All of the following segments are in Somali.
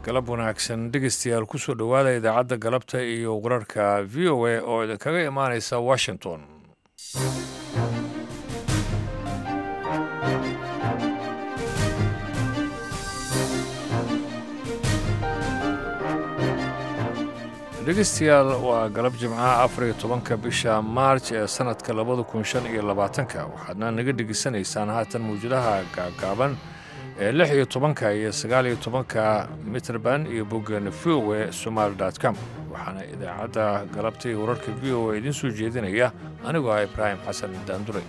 galab wanaagsan dhegeystayaal kusoo dhowaada idaacadda galabta iyo wararka v o a oo idinkaga imaanaysa washington. dhegeystayaal waa galab jimcaha 14 bisha maarj ee sanadka 2015 waxaadna naga dhegeysanaysaan haatan mawjadaha gaagaaban ee 16 iyo 19 mitrban iyo boggan voa somaly.com waxaana idaacadda galabta iyo wararka v o a idiin soo jeedinaya anigoo ah ibraahim xasan daandure.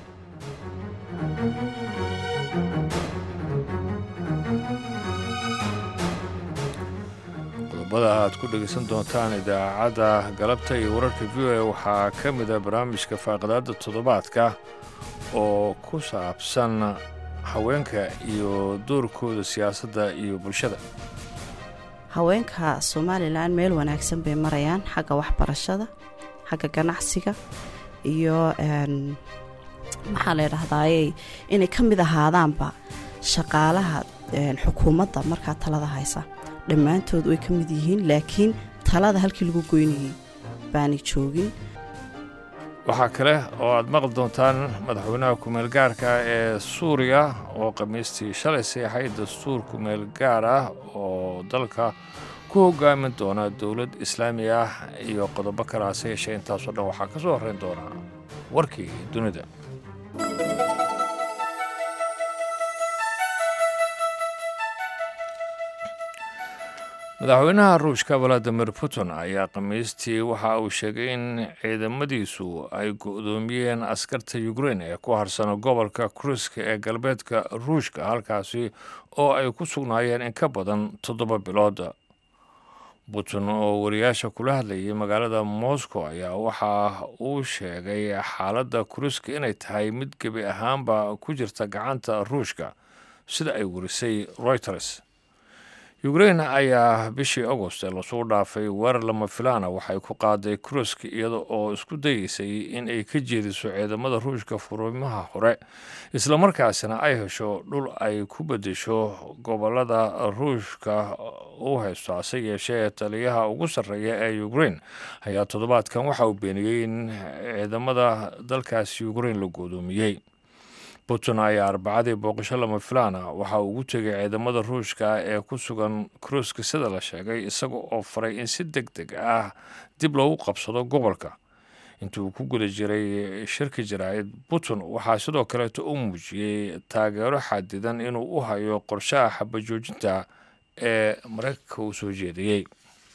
qodobada aad ku dhegaysan doontaan idaacadda galabta iyo wararka v o a waxaa ka mida barnaamijka faaqidaadda toddobaadka oo ku saabsan haweenka iyo doorkooda siyaasadda iyo bulshada. haweenka somalilan meel wanaagsan bay marayaan xagga waxbarashada, xagga ganacsiga iyo maxaa la yidhahdaaye inay ka mid ahaadaanba shaqaalaha xukuumadda markaa talada haysa. dhammaantood way ka mid yihiin, laakiin talada halkii lagu goynayay baanay joogin. waxaa kale oo aad maqli doontaan madaxweynaha kumeel gaarka ee suuriya oo khamiistii shalay seexay dastuur kumeel gaar ah oo dalka ku hogaamin doona dowlad islaami ah iyo qodobo kale hase yeeshee intaasoo dhan waxaa ka soo horrayn doona warkii dunida. madaxweynaha ruushka valadimir putin ayaa khamiistii waxa uu sheegay in ciidamadiisu ay go'doomiyeen askarta ukrein ee ku harsana gobolka kruska ee galbeedka ruushka halkaasi oo ay ku sugnaayeen in ka badan 7 bilood. putin oo wariyaasha kula hadlayay magaalada moscow ayaa waxa uu sheegay xaaladda kruska inay tahay mid gebi ahaanba ku jirta gacanta ruushka sida ay warisay reuters. ukrein ayaa bishii agost ee lasoo dhaafay weerar lama filaana waxay ku qaaday krusk iyada oo isku dayeysay in ay ka jeediso ciidamada ruushka furimaha hore islamarkaasina ay hesho dhul ay ku bedesho gobolada ruushka u haysto. hase yeeshee taliyaha ugu sarreeya ee ukrein ayaa toddobaadkan waxa uu beeniyey in ciidamada dalkaasi ukrein la goodoomiyey. putin ayaa arbacadii booqasho lama filaana waxa uu ugu tegay ciidamada ruushka ee ku sugan kruska sida la sheegay isaga oo faray in si deg deg ah dib loogu qabsado gobolka. intii uu ku guda jiray shirka jaraa'id putin waxaa sidoo kaleeto u muujiyey taageero xadidan inuu u hayo qorshaha xabajoojinta ee maraykanka uu soo jeediyey.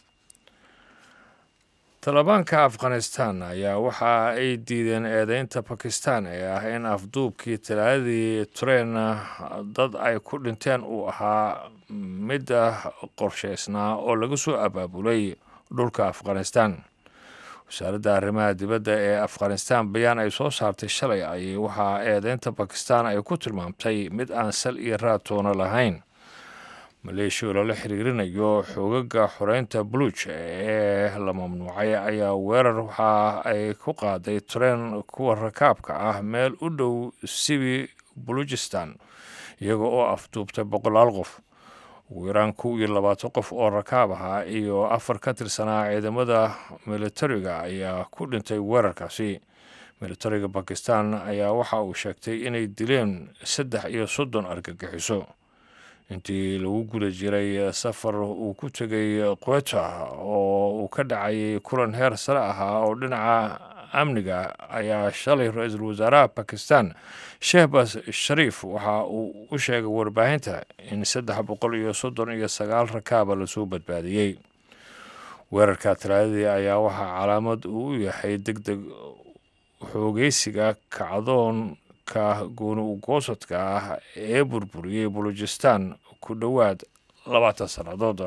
talibaanka afghanistan ayaa waxa ay diideen eedeynta bakistan ee ah in afduubkii talaadadii tureen dad ay ku dhinteen uu ahaa mid qorshaysnaa oo laga soo abaabulay dhulka afghanistan. wasaaradda arrimaha dibadda ee afghanistan bayaan ay soo saartay shalay ayay waxaa eedeynta bakistan ay ku tilmaamtay mid aan sal iyo raatoona lahayn. maleeshiya lala xiriirinayo xoogaga xoreynta buluuj ee la mamnuucay ayaa weerar waxa ay ku qaaday tareen kuwa rakaabka ah meel u dhow sibi buluujistan iyaga oo afduubtay 100 qof. ugu yaraan 20 qof oo rakaab ahaa iyo 4 ka tirsanaa ciidamada militariga ayaa ku dhintay weerarkaasi. militariga bakistan ayaa waxa uu sheegtay inay dileen 33 argagixiso. intii lagu guda jiray safar uu ku tegay quetta oo uu ka dhacay kulan heer sare ahaa oo dhinaca amniga ayaa shalay ra-iisul wasaaraha bakistan shehbaz shariif waxa uu u sheegay warbaahinta in 339 rakaaba lasoo badbaadiyey. weerarka talaadadii ayaa waxaa calaamad uu u yahay deg deg xoogeysiga kacdoon ka gooni u goosadka ah ee burburiyey buluujistan ku dhowaad 20 sannadood.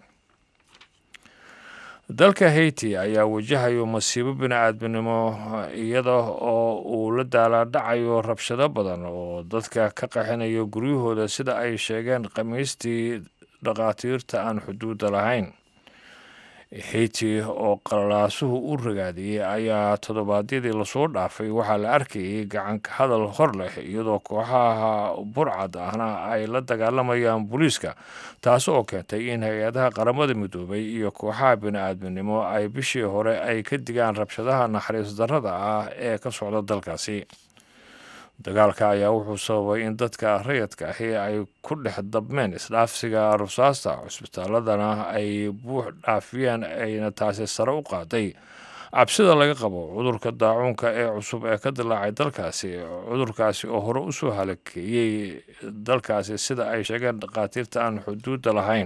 dalka haiti ayaa wajahayo masiibo bini-aadminimo iyada oo uu la daalaadhacayo rabshado badan oo dadka ka qaxinayo guryahooda sida ay sheegeen khamiistii dhakhaatiirta aan xuduudda lahayn. haiti oo qalalaasuhu u ragaadiyey ayaa toddobaadyadii lasoo dhaafay waxaa la arkayay gacanka hadal hor leh iyadoo kooxaha burcad ahna ay la dagaalamayaan booliiska taas oo keentay in hay-adaha qaramada midoobay iyo kooxaha bini-aadminimo ay bishii hore ay ka digaan rabshadaha naxariis darrada ah ee ka socda dalkaasi. dagaalka ayaa wuxuu sababay in dadka rayadka ahi ay ku dhex dabmeen isdhaafsiga rusaasta cusbitaaladana ay buux dhaafiyeen ayna taasi sare u qaaday cabsida laga qabo cudurka daacuunka ee cusub ee ka dilaacay cudurkaasi oo hore usoo halakeeyey dalkaasi sida ay sheegeen dhakhaatiirta aan xuduudda lahayn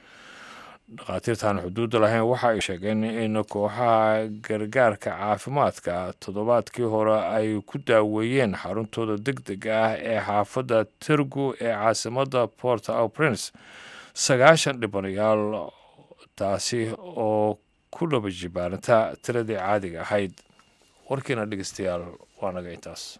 waxa ay sheegeen in kooxaha gargaarka caafimaadka toddobaadkii hore ay ku daaweeyeen xaruntooda degdeg ah ee xaafadda tirgu ee caasimada port au prince 90 dhibanayaal taasi oo ku laba jibaaranta tiradii caadiga ahayd. warkiina dhegeystayaal waa naga intaas.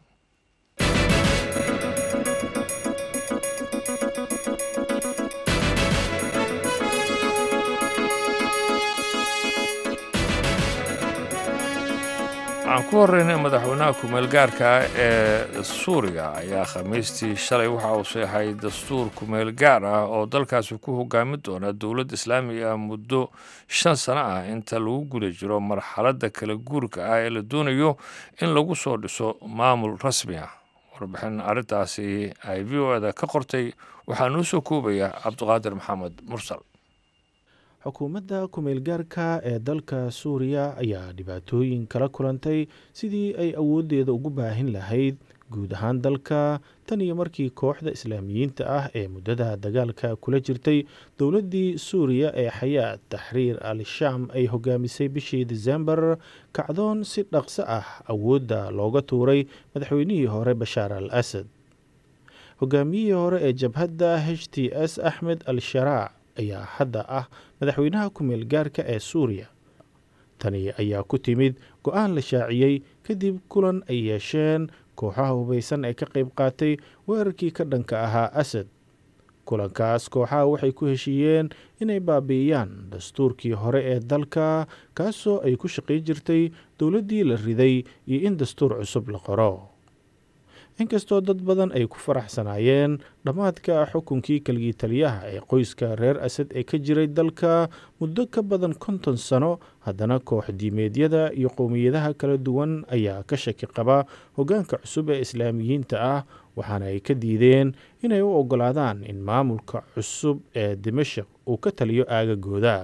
aan ku horreynay madaxweynaha ku-meelgaarka ee suuriya ayaa khamiistii shalay waxa uu seexay dastuur ku-meelgaar ah oo dalkaasi ku hogaamin doona dowlad islaamiga ah muddo 5 sano ah inta lagu guda jiro marxaladda kala guurka ah ee la doonayo in lagu soo dhiso maamul rasmi ah. warbixin arrintaasi ay v-o-da ka qortay waxaa noo soo koobaya cabdiqaadir maxamed mursal. xukuumadda ku-meelgaarka ee dalka suuriya ayaa dhibaatooyin kala kulantay sidii ay awooddeeda ugu baahin lahayd guud ahaan dalka tan iyo markii kooxda islaamiyiinta ah ee muddada dagaalka kula jirtay dowladdii suuriya ee xayaat taxriir al-shaam ay hogaamisay bishii disembar kacdoon si dhaqso ah awoodda looga tuuray madaxweynihii hore bashaar al asad. hogaamiyihii hore ee jabhadda h t s axmed al-sharaac ayaa hadda ah madaxweynaha ku-meelgaarka ee suuriya. tani ayaa ku timid go-aan la shaaciyey kadib kulan ay yeesheen kooxaha hubaysan ee ka qayb qaatay weerarkii ka dhanka ahaa asad. kulankaas kooxaha waxay ku heshiiyeen inay baabi'iyaan dastuurkii hore ee dalka kaasoo ay ku shaqayn jirtay dowladdii la riday iyo in dastuur cusub la qoro. inkastoo dad badan ay ku faraxsanaayeen dhammaadka xukunkii kaligii taliyaha ee qoyska reer asad ee ka jiray dalka muddo ka badan 50 sano, haddana koox diimeedyada iyo qowmiyadaha kala duwan ayaa ka shaki qaba hoggaanka cusub ee islaamiyiinta ah waxaana ay ka diideen inay u oggolaadaan in maamulka cusub ee dimashq uu ka taliyo aagagooda.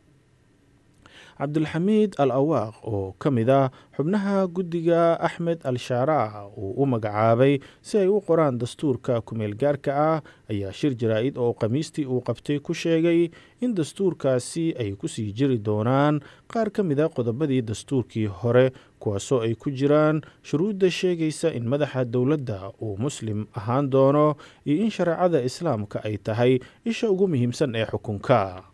cabdulxamiid al awaaq oo ka mid ah xubnaha guddiga axmed al-shaaraac uu u magacaabay si ay u qoraan dastuurka ku-meelgaarka ah ayaa shir jaraa-id oo khamiistii uu qabtay ku sheegay in dastuurkaasi ay ku sii jiri doonaan qaar ka mid a qodobadii dastuurkii hore kuwaasoo ay ku jiraan shuruudda sheegaysa in madaxa dowladda uu muslim ahaan doono iyo in shareecada islaamka ay tahay isha ugu muhiimsan ee xukunka.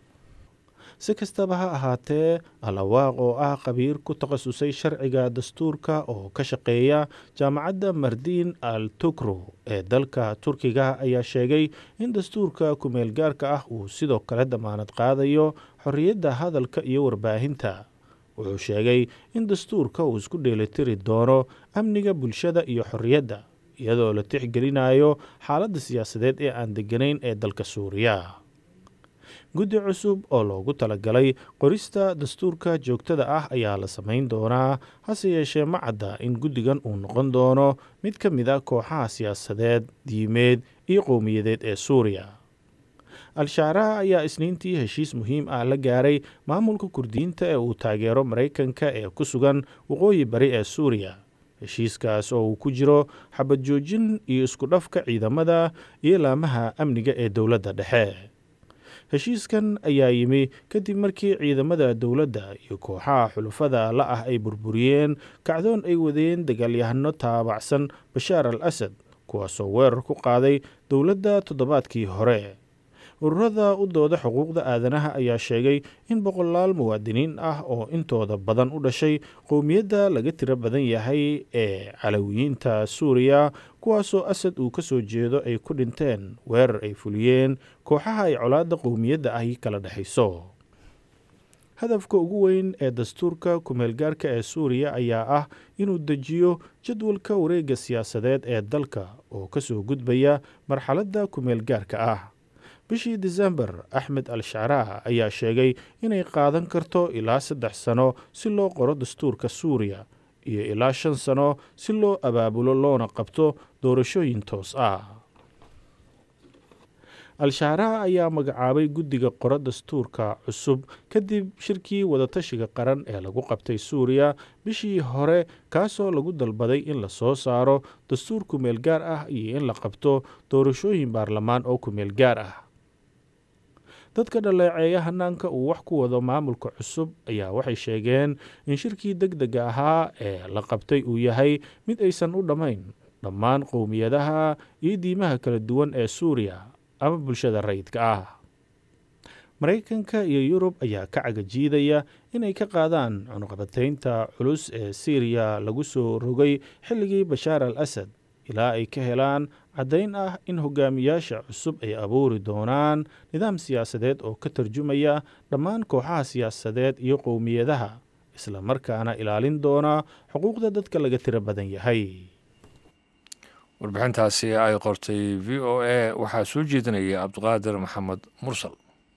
si kastaba ha ahaatee al-awaaq oo ah khabiir ku takhasusay sharciga dastuurka oo ka shaqeeya jaamacadda mardiin al tukro ee dalka turkiga ayaa sheegay in dastuurka ku-meelgaarka ah uu sidoo kale damaanad qaadayo xorriyadda hadalka iyo warbaahinta. wuxuu sheegay in dastuurka uu isku dheelitiri doono amniga bulshada iyo xorriyadda iyadoo la tixgelinayo xaaladda siyaasadeed ee aan degganayn ee dalka suuriya. guddi cusub oo loogu talagalay qorista dastuurka joogtada ah ayaa la samayn doonaa, hase yeeshee ma cadda in guddigan uu noqon doono mid ka mid a kooxaha siyaasadeed, diimeed iyo qowmiyadeed ee suuriya. al-shaaraac ayaa isniintii heshiis muhiim ah la gaaray maamulka kurdiyiinta ee uu taageero maraykanka ee ku sugan waqooyi bari ee suuriya. heshiiskaas oo uu ku jiro xabad joojin iyo isku dhafka ciidamada iyo laamaha amniga ee dowladda dhexe. heshiiskan ayaa yimi kadib markii ciidamada dowladda iyo kooxaha xulufada la ah ay burburiyeen kacdoon ay wadeen dagaalyahano taabacsan bashaar al asad kuwaasoo weerar ku qaaday dowladda toddobaadkii hore. ururada u dooda xuquuqda aadanaha ayaa sheegay in boqolaal muwaadiniin ah oo intooda badan u dhashay qowmiyadda laga tiro badan yahay ee calawiyiinta suuriya kuwaasoo asad uu ka soo jeedo ay ku dhinteen weerar ay fuliyeen kooxaha ay colaadda qowmiyadda ahi kala dhexayso. hadafka ugu weyn ee dastuurka kumeelgaarka ee suuriya ayaa ah inuu dejiyo jadwalka wareegga siyaasadeed ee dalka oo ka soo gudbaya marxaladda kumeelgaarka ah. bishii disembar axmed al-shacraa ayaa sheegay inay qaadan karto ilaa 3 sano si loo qoro dastuurka suuriya iyo ilaa 5 sano si loo abaabulo loona qabto doorashooyin toos ah. al-shacraa ayaa magacaabay guddiga qoro dastuurka cusub kadib shirkii wadatashiga qaran ee lagu qabtay suuriya bishii hore kaasoo lagu dalbaday in la soo saaro dastuur kumeelgaar ah iyo in la qabto doorashooyin baarlamaan oo kumeelgaar ah. dadka dhaleeceeya hanaanka uu wax ku wado maamulka cusub ayaa waxay sheegeen in shirkii degdega ahaa ee la qabtay uu yahay mid aysan u dhammayn dhammaan qowmiyadaha iyo diimaha kala duwan ee suuriya ama bulshada rayidka ah. maraykanka iyo yurub ayaa ka cagajiidaya inay ka qaadaan cunuqabataynta culus ee siiriya lagu soo rogay xilligii bashaar al asad ilaa ay ka helaan caddayn ah in hogaamiyaasha cusub ay abuuri doonaan nidaam siyaasadeed oo ka tarjumaya dhammaan kooxaha siyaasadeed iyo qowmiyadaha isla markaana ilaalin doona xuquuqda dadka laga tiro badan yahay. warbixintaasi ay qortay v o a waxaa soo jeedinaya cabdiqaadir maxamed mursal.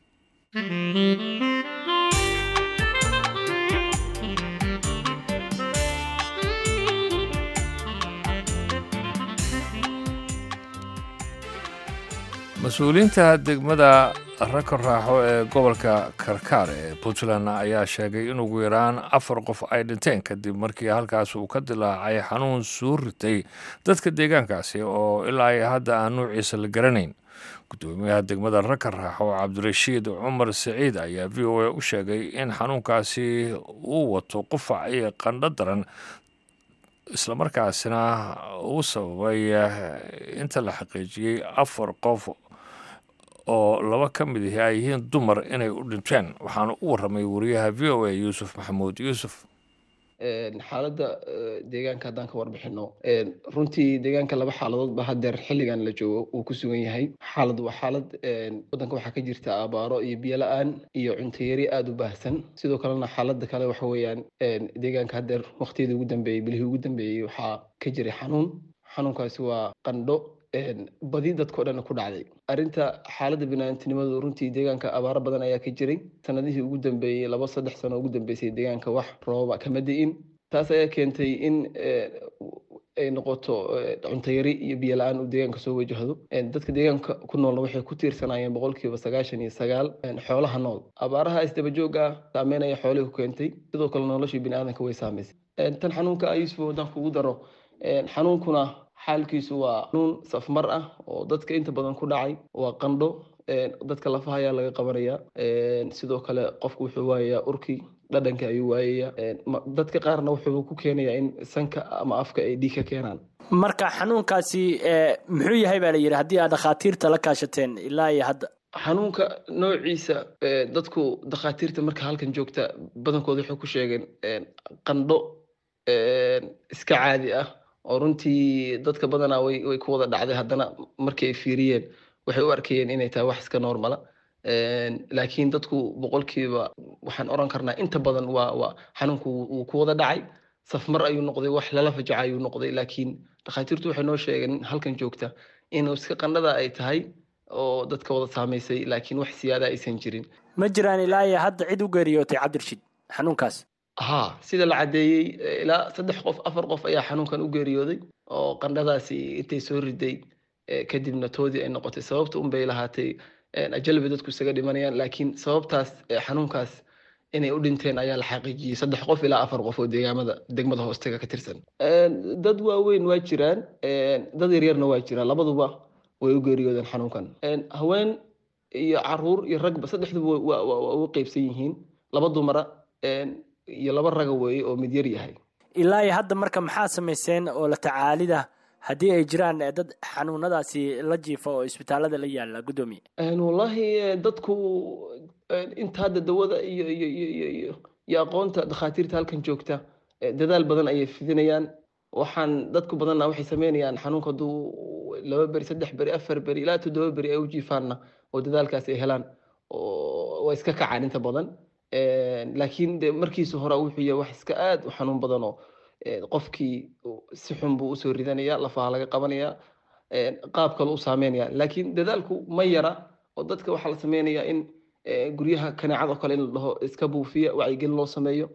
mas-uuliyiinta degmada raka raaxo ee gobolka karkaar ee puntland ayaa sheegay in ugu yaraan 4 qof ay dhinteen kadib markii halkaas uu ka dilaacay xanuun soo ritay dadka deegaankaasi oo ilaa ay hadda aan nuuciisa la garanayn. gudoomiyaha degmada raka raaxo cabdirashiid cumar siciid ayaa v o a u sheegay in xanuunkaasi uu wato qufac iyo qandho daran islamarkaasina uu sababay inta la xaqiijiyey 4 qof oo 2 ka mid ah ay yihiin dumar inay u dhinteen. waxaana u waramay wariyaha v o a yuusuf maxamuud yuusuf. xaaladda deegaanka haddaan ka warbixino runtii deegaanka 2 xaaladood ba hadeer xilligan la joogo uu ku sugan yahay. xaalad waa xaalad wadanka waxaa ka jirta abaaro iyo biyo la-aan iyo cunto yari aada u baahsan. sidoo kalena xaaladda kale waxa weeyaan deegaanka hadeer waqtiyadii ugu dambeeyey bilihii ugu dambeeyey waxaa ka jiray xanuunkaasi waa qandho badi dadkao dhan ku dhacday. arrinta xaaladda binaantinimadu runtii deegaanka abaaro badan ayaa ka jiray sanadihii ugu dambeeyey 2-3 sano ugu dambeysay deegaanka wax rooba kama di'in. taas ayaa keentay in ay noqoto cunto yari iyo biyo la-aan uu deegaanka soo wajahdo. dadka deegaanka ku noolna waxay ku tiirsanaayeen 99% xoolaha nool. abaaraha isdaba jooga saameynaya xoolihii ku keentay sidoo kale noloshii biniaadanka way saameysay. tan xanuunka ayuusuf haddaan kugu daro xanuunkuna xaalkiisu waa xanuun safmar ah oo dadka inta badan ku dhacay waa qandho dadka lafaha ayaa laga qabanaya. sidoo kale qofku wuxuu waayayaa urkii dhadhanka ayuu waayayaa. dadka qaarna wuxuu ku keenayaa in sanka ama afka ay dhiig ka keenaan. marka xanuunkaasi muxuu yahay baa la yidhi haddii aad dhakhaatiirta la kaashateen ilaa iyo hadda? xanuunka noociisa dadku dhakhaatiirta marka halkan joogta badankooda waxay ku sheegeen qandho iska caadi ah oo runtii dadka badanaa way ku wada dhacday. haddana markii ay fiiriyeen waxay u arkayeen inay tahay wax iska normala. laakiin dadku boqolkiiba waxaan oran karnaa inta badan waa xanuunku uu ku wada dhacay safmar ayuu noqday wax lala fajaca ayuu noqday. laakiin dhakhaatiirtu waxay noo sheegeen halkan joogta inuu iska qandhada ay tahay oo dadka wada saameysay laakiin wax siyaada aysan jirin. ma jiraan ilaa iyo hadda cid u geeriyootay cabdirashiid xanuunkaas? sida la cadeeyey ilaa 3 qof 4 qof ayaa xanuunkan u geeriyooday oo qandhadaasi intay soo riday kadibna toodii ay noqotay. sababta unbay lahaatay ajalba dadku isaga dhimanayaan laakiin sababtaas xanuunkaas inay u dhinteen ayaa la xaqiijiyey 3 qof ilaa 4 qof oo degmada hoostaga ka tirsan. dad waaweyn waa jiraan dad yaryarna waa jiraan labaduba way u geeriyoodeen xanuunkan. haween iyo caruur iyo ragba saddexduba waa u qaybsan yihiin. 2 dumara iyo 2 raga weeye oo mid yar yahay. ilaa iyo hadda marka maxaa samayseen oo la tacaalida haddii ay jiraan dad xanuunadaasi la jiifa oo isbitaalada la yaala gudoomiye? wallahi dadku inta hadda dawada iyo aqoonta dhakhaatiirta halkan joogta dadaal badan ayay fidinayaan. waxaan dadku badanna waxay sameynayaan xanuunka hadduu 2 beri 3 beri 4 beri ilaa 7 beri ay u jiifaanna oo dadaalkaas ay helaan oo way iska kacaan inta badan. laakiin de markiisa hore wuxuu yahay wax iska aad u xanuun badan oo qofkii si xun buu usoo ridanaya, lafaha laga qabanaya, qaab kale u saameynaya. laakiin dadaalku ma yara oo dadka waxaa la sameynayaa in guryaha kaneecada kale in la dhaho iska buufiya, wacyigelin loo sameeyo,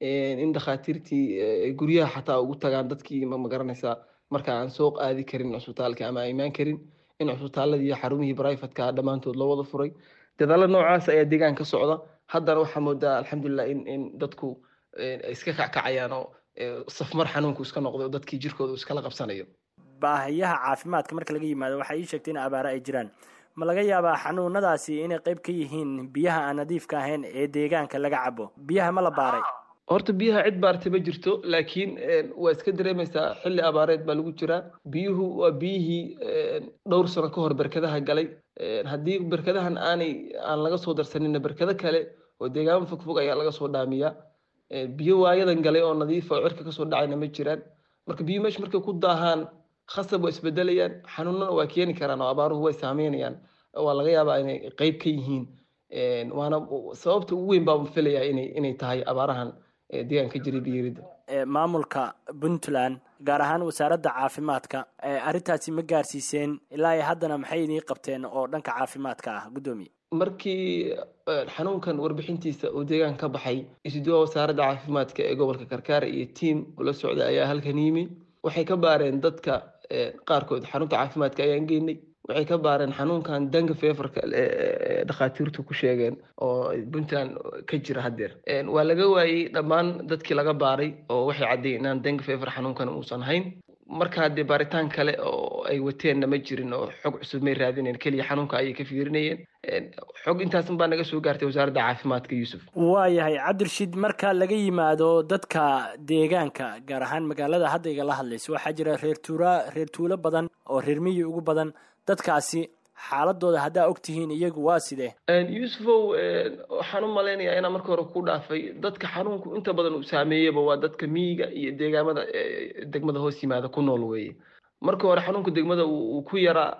in dhakhaatiirtii guryaha xataa ugu tagaan dadkii ma garanaysaa marka aan soo qaadi karin cusbitaalka ama aan imaan karin, in cusbitaaladii iyo xarumihii brifatka dhammaantood loo wada furay. dadaalo noocaas ayaa deegaan ka socda. haddana waxaa moodaa alxamdulilah in dadku iska kackacayaan oo safmar xanuunku iska noqday oo dadkii jirkooda iskala qabsanayo. baahiyaha caafimaadka marka laga yimaado waxay ii sheegtay in abaaro ay jiraan. ma laga yaabaa xanuunadaasi inay qayb ka yihiin biyaha aan nadiifka ahayn ee deegaanka laga cabo? biyaha ma la baaray? horta biyaha cid baartay ma jirto, laakiin waa iska dareemaysaa xilli abaareed baa lagu jiraa. biyuhu waa biyihii dhowr sano ka hor berkadaha galay. haddii berkadahan aan laga soo darsanina berkado kale oo deegaamo fogfog ayaa laga soo dhaamiyaa. biyo waayadan galay oo nadiif oo cirka kasoo dhacayna ma jiraan. marka biyo meesha markay ku daahaan khasab waa isbedelayaan, xanuunana waa keeni karaan oo abaaruhu way saameynayaan. waa laga yaabaa inay qayb ka yihiin, waana sababta ugu weyn baa filayaa inay tahay abaarahan deegaanka jiray biyiridda. maamulka Puntland gaar ahaan wasaaradda caafimaadka arrintaasi ma gaarsiiseen ilaa ay haddana maxay idin qabteen oo dhanka caafimaadka ah gudoomiye? markii xanuunkan warbixintiisa uu deegaan ka baxay, isduwa wasaaradda caafimaadka ee gobolka Karkaar iyo tiim ula socda ayaa halkan yimi. waxay ka baareen dadka qaarkood xarunta caafimaadka ayaan geynay. waxay ka baareen xanuunkan dengue feverka dhakhaatiirtu ku sheegeen oo Puntland ka jira haddeer. waa laga waayey dhammaan dadkii laga baaray oo waxay caddeeyeen inaan dengue fever xanuunkan uusan hayn. marka haddee baaritaan kale oo ay wateenna ma jirin oo xog cusub may raadineen, keliya xanuunka ayay ka fiirinayeen. xog intaasan baa naga soo gaartay wasaaradda caafimaadka. Yuusuf waayahay cabdirashiid, marka laga yimaado dadka deegaanka gaar ahaan magaalada hadda igala hadlaysa, waxaa jira reer tuulo badan oo reer miyi ugu badan. dadkaasi xaaladooda haddaa ogtihiin iyagu waa sidee? yuusufow, waxaan u malaynayaa inaan marka hore ku dhaafay dadka xanuunku inta badan uu saameeyaba waa dadka miyiga iyo deegaamada degmada hoos yimaada ku nool weeye. marka hore xanuunka degmada uu ku yaraa,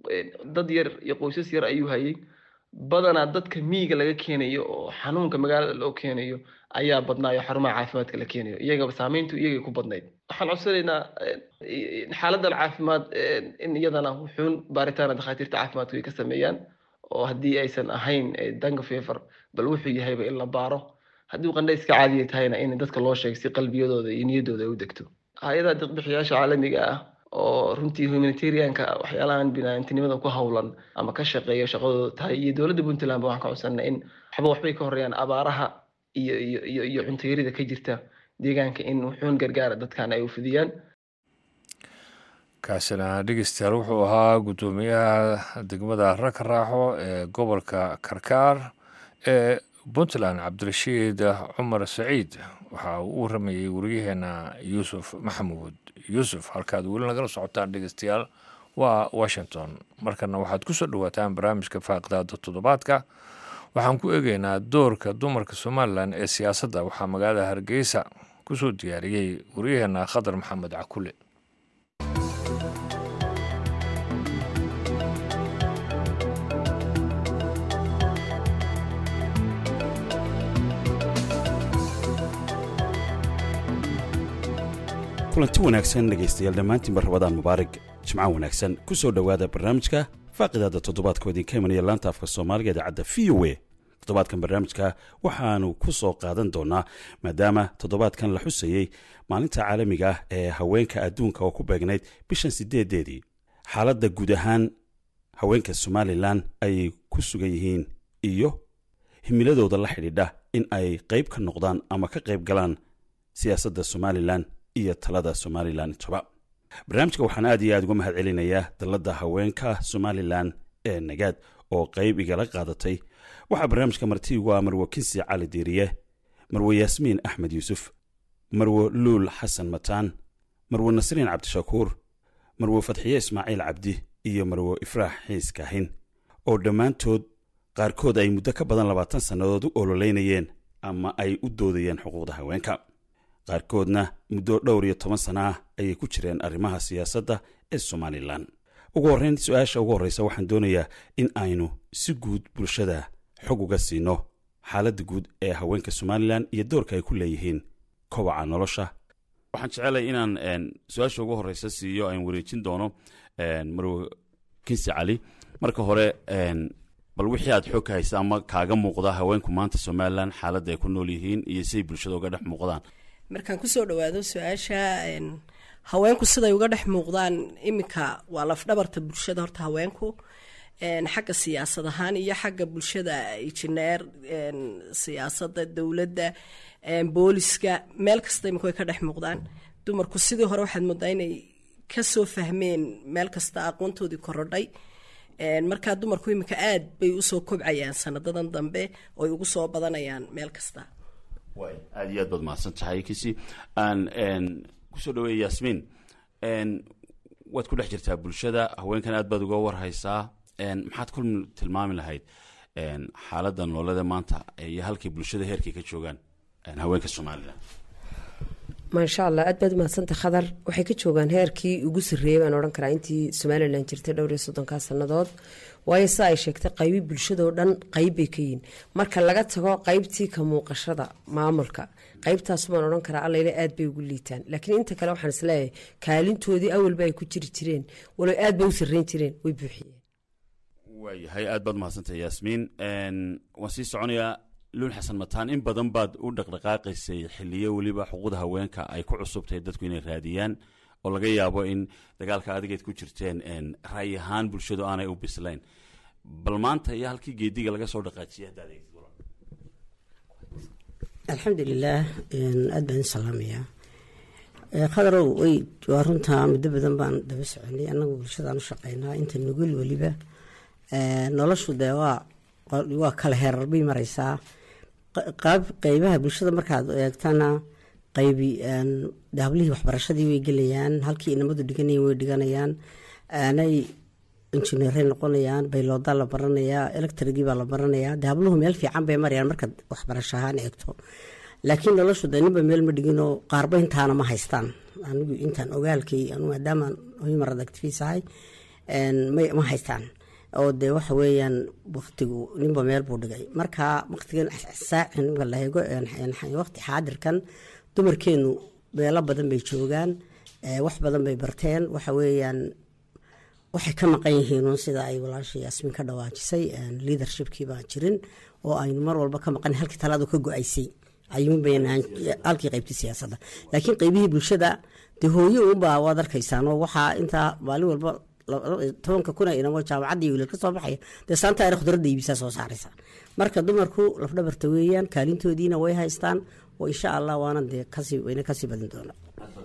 dad yar iyo qoysas yar ayuu hayay. badanaa dadka miyiga laga keenayo oo xanuunka magaalada loo keenayo ayaa badnaayo xarumaha caafimaadka la keenayo, iyagaba saameyntu iyagay ku badnayd. waxaan codsanaynaa xaaladan caafimaad in iyadana wuxuun baaritaana dhakhaatiirta caafimaadku ay ka sameeyaan, oo haddii aysan ahayn dengue fever bal wuxuu yahayba in la baaro. haddii qandha iska caadiya tahayna in dadka loo sheego si qalbiyadooda iyo niyaddooda ay u degto. hay-adaha deeq-bixiyaasha caalamiga ah oo runtii humanitarianka waxyaalahan binaadamtinimada ku howlan ama ka shaqeeya shaqadooda tahay, iyo dowladda Puntland ba waxaan ka codsanaa in waxbay ka horeeyaan abaaraha iyo cunto yarida ka jirta deegaanka, in wuxuun gargaara dadkan ay u fidiyaan. kaasina dhegeystayaal wuxuu ahaa gudoomiyaha degmada Rakaraaxo ee gobolka Karkaar ee Puntland, cabdirashiid cumar saciid. waxa uu u waramayay wariyaheena Yuusuf Maxamuud Yuusuf. halkaad weli nagala socotaan dhegeystayaal waa Washington. markana waxaad ku soo dhawaataan barnaamijka Faaqidaada Toddobaadka. waxaan ku eegaynaa doorka dumarka Somaliland ee siyaasadda. waxaa magaalada Hargeysa ku soo diyaariyey wariyaheena Khadar Maxamed Cakule. kulanti wanaagsan dhegaystayaal dhammaantiin barabadaan mubaarak, jimco wanaagsan. ku soo dhowaada barnaamijka Faaqidaada Toddobaadka oo idinka imanaya laanta afka Soomaaliga idaacadda VOA. toddobaadkan barnaamijka waxaanu ku soo qaadan doonaa, maadaama toddobaadkan la xusayey maalinta caalamiga ah ee haweenka adduunka oo ku beegnayd bishan 8-deedii, xaaladda guud ahaan haweenka Somaliland ay ku sugan yihiin iyo himiladooda la xidhiidha in ay qayb ka noqdaan ama ka qayb galaan siyaasadda Somaliland iyo talada Somaliland intaba. barnaamijka waxaan aad iyo aad uga mahad celinayaa dalladda haweenka Somaliland ee Nagaad oo qayb igala qaadatay. waxaa barnaamijka marti ugu ah Marwo Kinsi Cali Diiriye, Marwo Yaasmiin Axmed Yuusuf, Marwo Luul Xasan Mataan, Marwo Nasriin Cabdishakuur, Marwo Fadxiye Ismaaciil Cabdi iyo Marwo Ifraax Xiis Kaahin, oo dhammaantood qaarkood ay muddo ka badan 20 sannadood u ololeynayeen ama ay u doodayeen xuquuqda haweenka. qaarkoodna muddo dhowr iyo 10 sano ah ayay ku jireen arrimaha siyaasadda ee Somaliland. ugu horreyn, su-aasha ugu horreysa waxaan doonayaa in aynu si guud bulshada xog uga siino xaaladda guud ee haweenka somalilan iyo doorka ay ku leeyihiin kobaca nolosha. waxaan jecelay inaan su-aasha ugu horeysa siiyo aan wareejin doono marwe kinsi cali. marka hore bal wixii aad xog ka haysa ama kaaga muuqda haweenku maanta somalilan xaaladda ay ku nool yihiin iyo siday bulshada uga dhex muuqdaan. markaan kusoo dhawaado su-aasha haweenku siday uga dhex muuqdaan iminka waa lafdhabarta bulshada. horta haweenku xagga siyaasad ahaan iyo xagga bulshada injineer siyaasada dowladda booliska meel kasta imika way ka dhex muuqdaan. dumarku sidii hore waxaad moodaa inay kasoo fahmeen meel kasta aqoontoodii korodhay. markaa dumarku iminka aad bay usoo kobcayaan sanadadan dambe oy ugu soo badanayaan meel kasta. aad iyo aad baad mahadsan tahay kisi. aan kusoo dhaweeya yaasmiin, waad ku dhex jirtaa bulshada, haweenkan aad baad uga warhaysaa. maxaad ku tilmaami lahayd xaaladda nololada maanta iyo halkay bulshada heerkay ka joogaan haweenka somalilan? maasha allah, aad baad umahadsanta khadar. waxay ka joogaan heerkii ugu sarreeyay baan odhan karaa intii somalilan jirtay dhowr iyo 30 sannadood. waayo sida ay sheegtay qaybi bulshadoo dhan qayb bay ka yihiin. marka laga tago qaybtii ka muuqashada maamulka, qaybtaas baan odhan karaa allayla aad bay ugu liitaan. laakiin inta kale waxaan isleeyahay kaalintoodii awalba ay ku jiri jireen, walow aad bay u sarreyn jireen, way buuxiyeen. waayahay, aad baad mahadsantahay yaasmiin. waan sii soconayaa. luul xasan mataan, in badan baad u dhaqdhaqaaqaysay xiliyo weliba xuquuqda haweenka ay ku cusubtahay dadku inay raadiyaan, oo laga yaabo in dagaalka adigeed ku jirteen ra'yi ahaan bulshadu aanay u bislayn. bal maanta iyo halkii geediga laga soo dhaqaajiyay haddaad eegtid. alxamdulilaah, aad baan salaamayaa khadarow. waa runtaa muddo badan baan daba soconay annagu bulshadaan u shaqeynaa inta nugul weliba. noloshu dee waa kala heerar bay maraysaa. qeybaha bulshada markaad eegtana qaybi hablihii waxbarashadii way gelayaan, halkii inamadu dhiganayeen way dhiganayaan, aanay injineeray noqonayaan, bayloodaa la baranayaa, electrigii baa la baranayaa. de habluhu meel fiican bay marayaan markaad waxbarasho ahaan eegto. laakiin noloshu de ninba meel ma dhiginoo qaarba intaana ma haystaan. anigu intaan ogaalkay maadaamaan human activist ahay ma haystaan. oo de waxa weeyaan waktigu ninba meel buu dhigay. marka waktigan saacin marka la eego waqti xaadirkan dumarkeenu meelo badan bay joogaan, wax badan bay barteen. waxa weeyaan waxay ka maqan yihiin sida ay walaasha yaasmiin ka dhawaajisay, leadershipkii baan jirin oo aynu mar walba ka maqan. halkii talaadu ka go-aysay ayuun baynaan halkii qaybtii siyaasadda. laakiin qaybihii bulshada de hooyo unbaa waad arkaysaan oo waxaa intaa maalin walba 10,000 inamo jaamacadii wiilal ka soo baxaya dee saanta ayna khudradda iibisaa soo saaraysa. marka dumarku lafdhabarta weeyaan, kaalintoodiina way haystaan oo insha allah waana dee wayna kasii badin doonaa.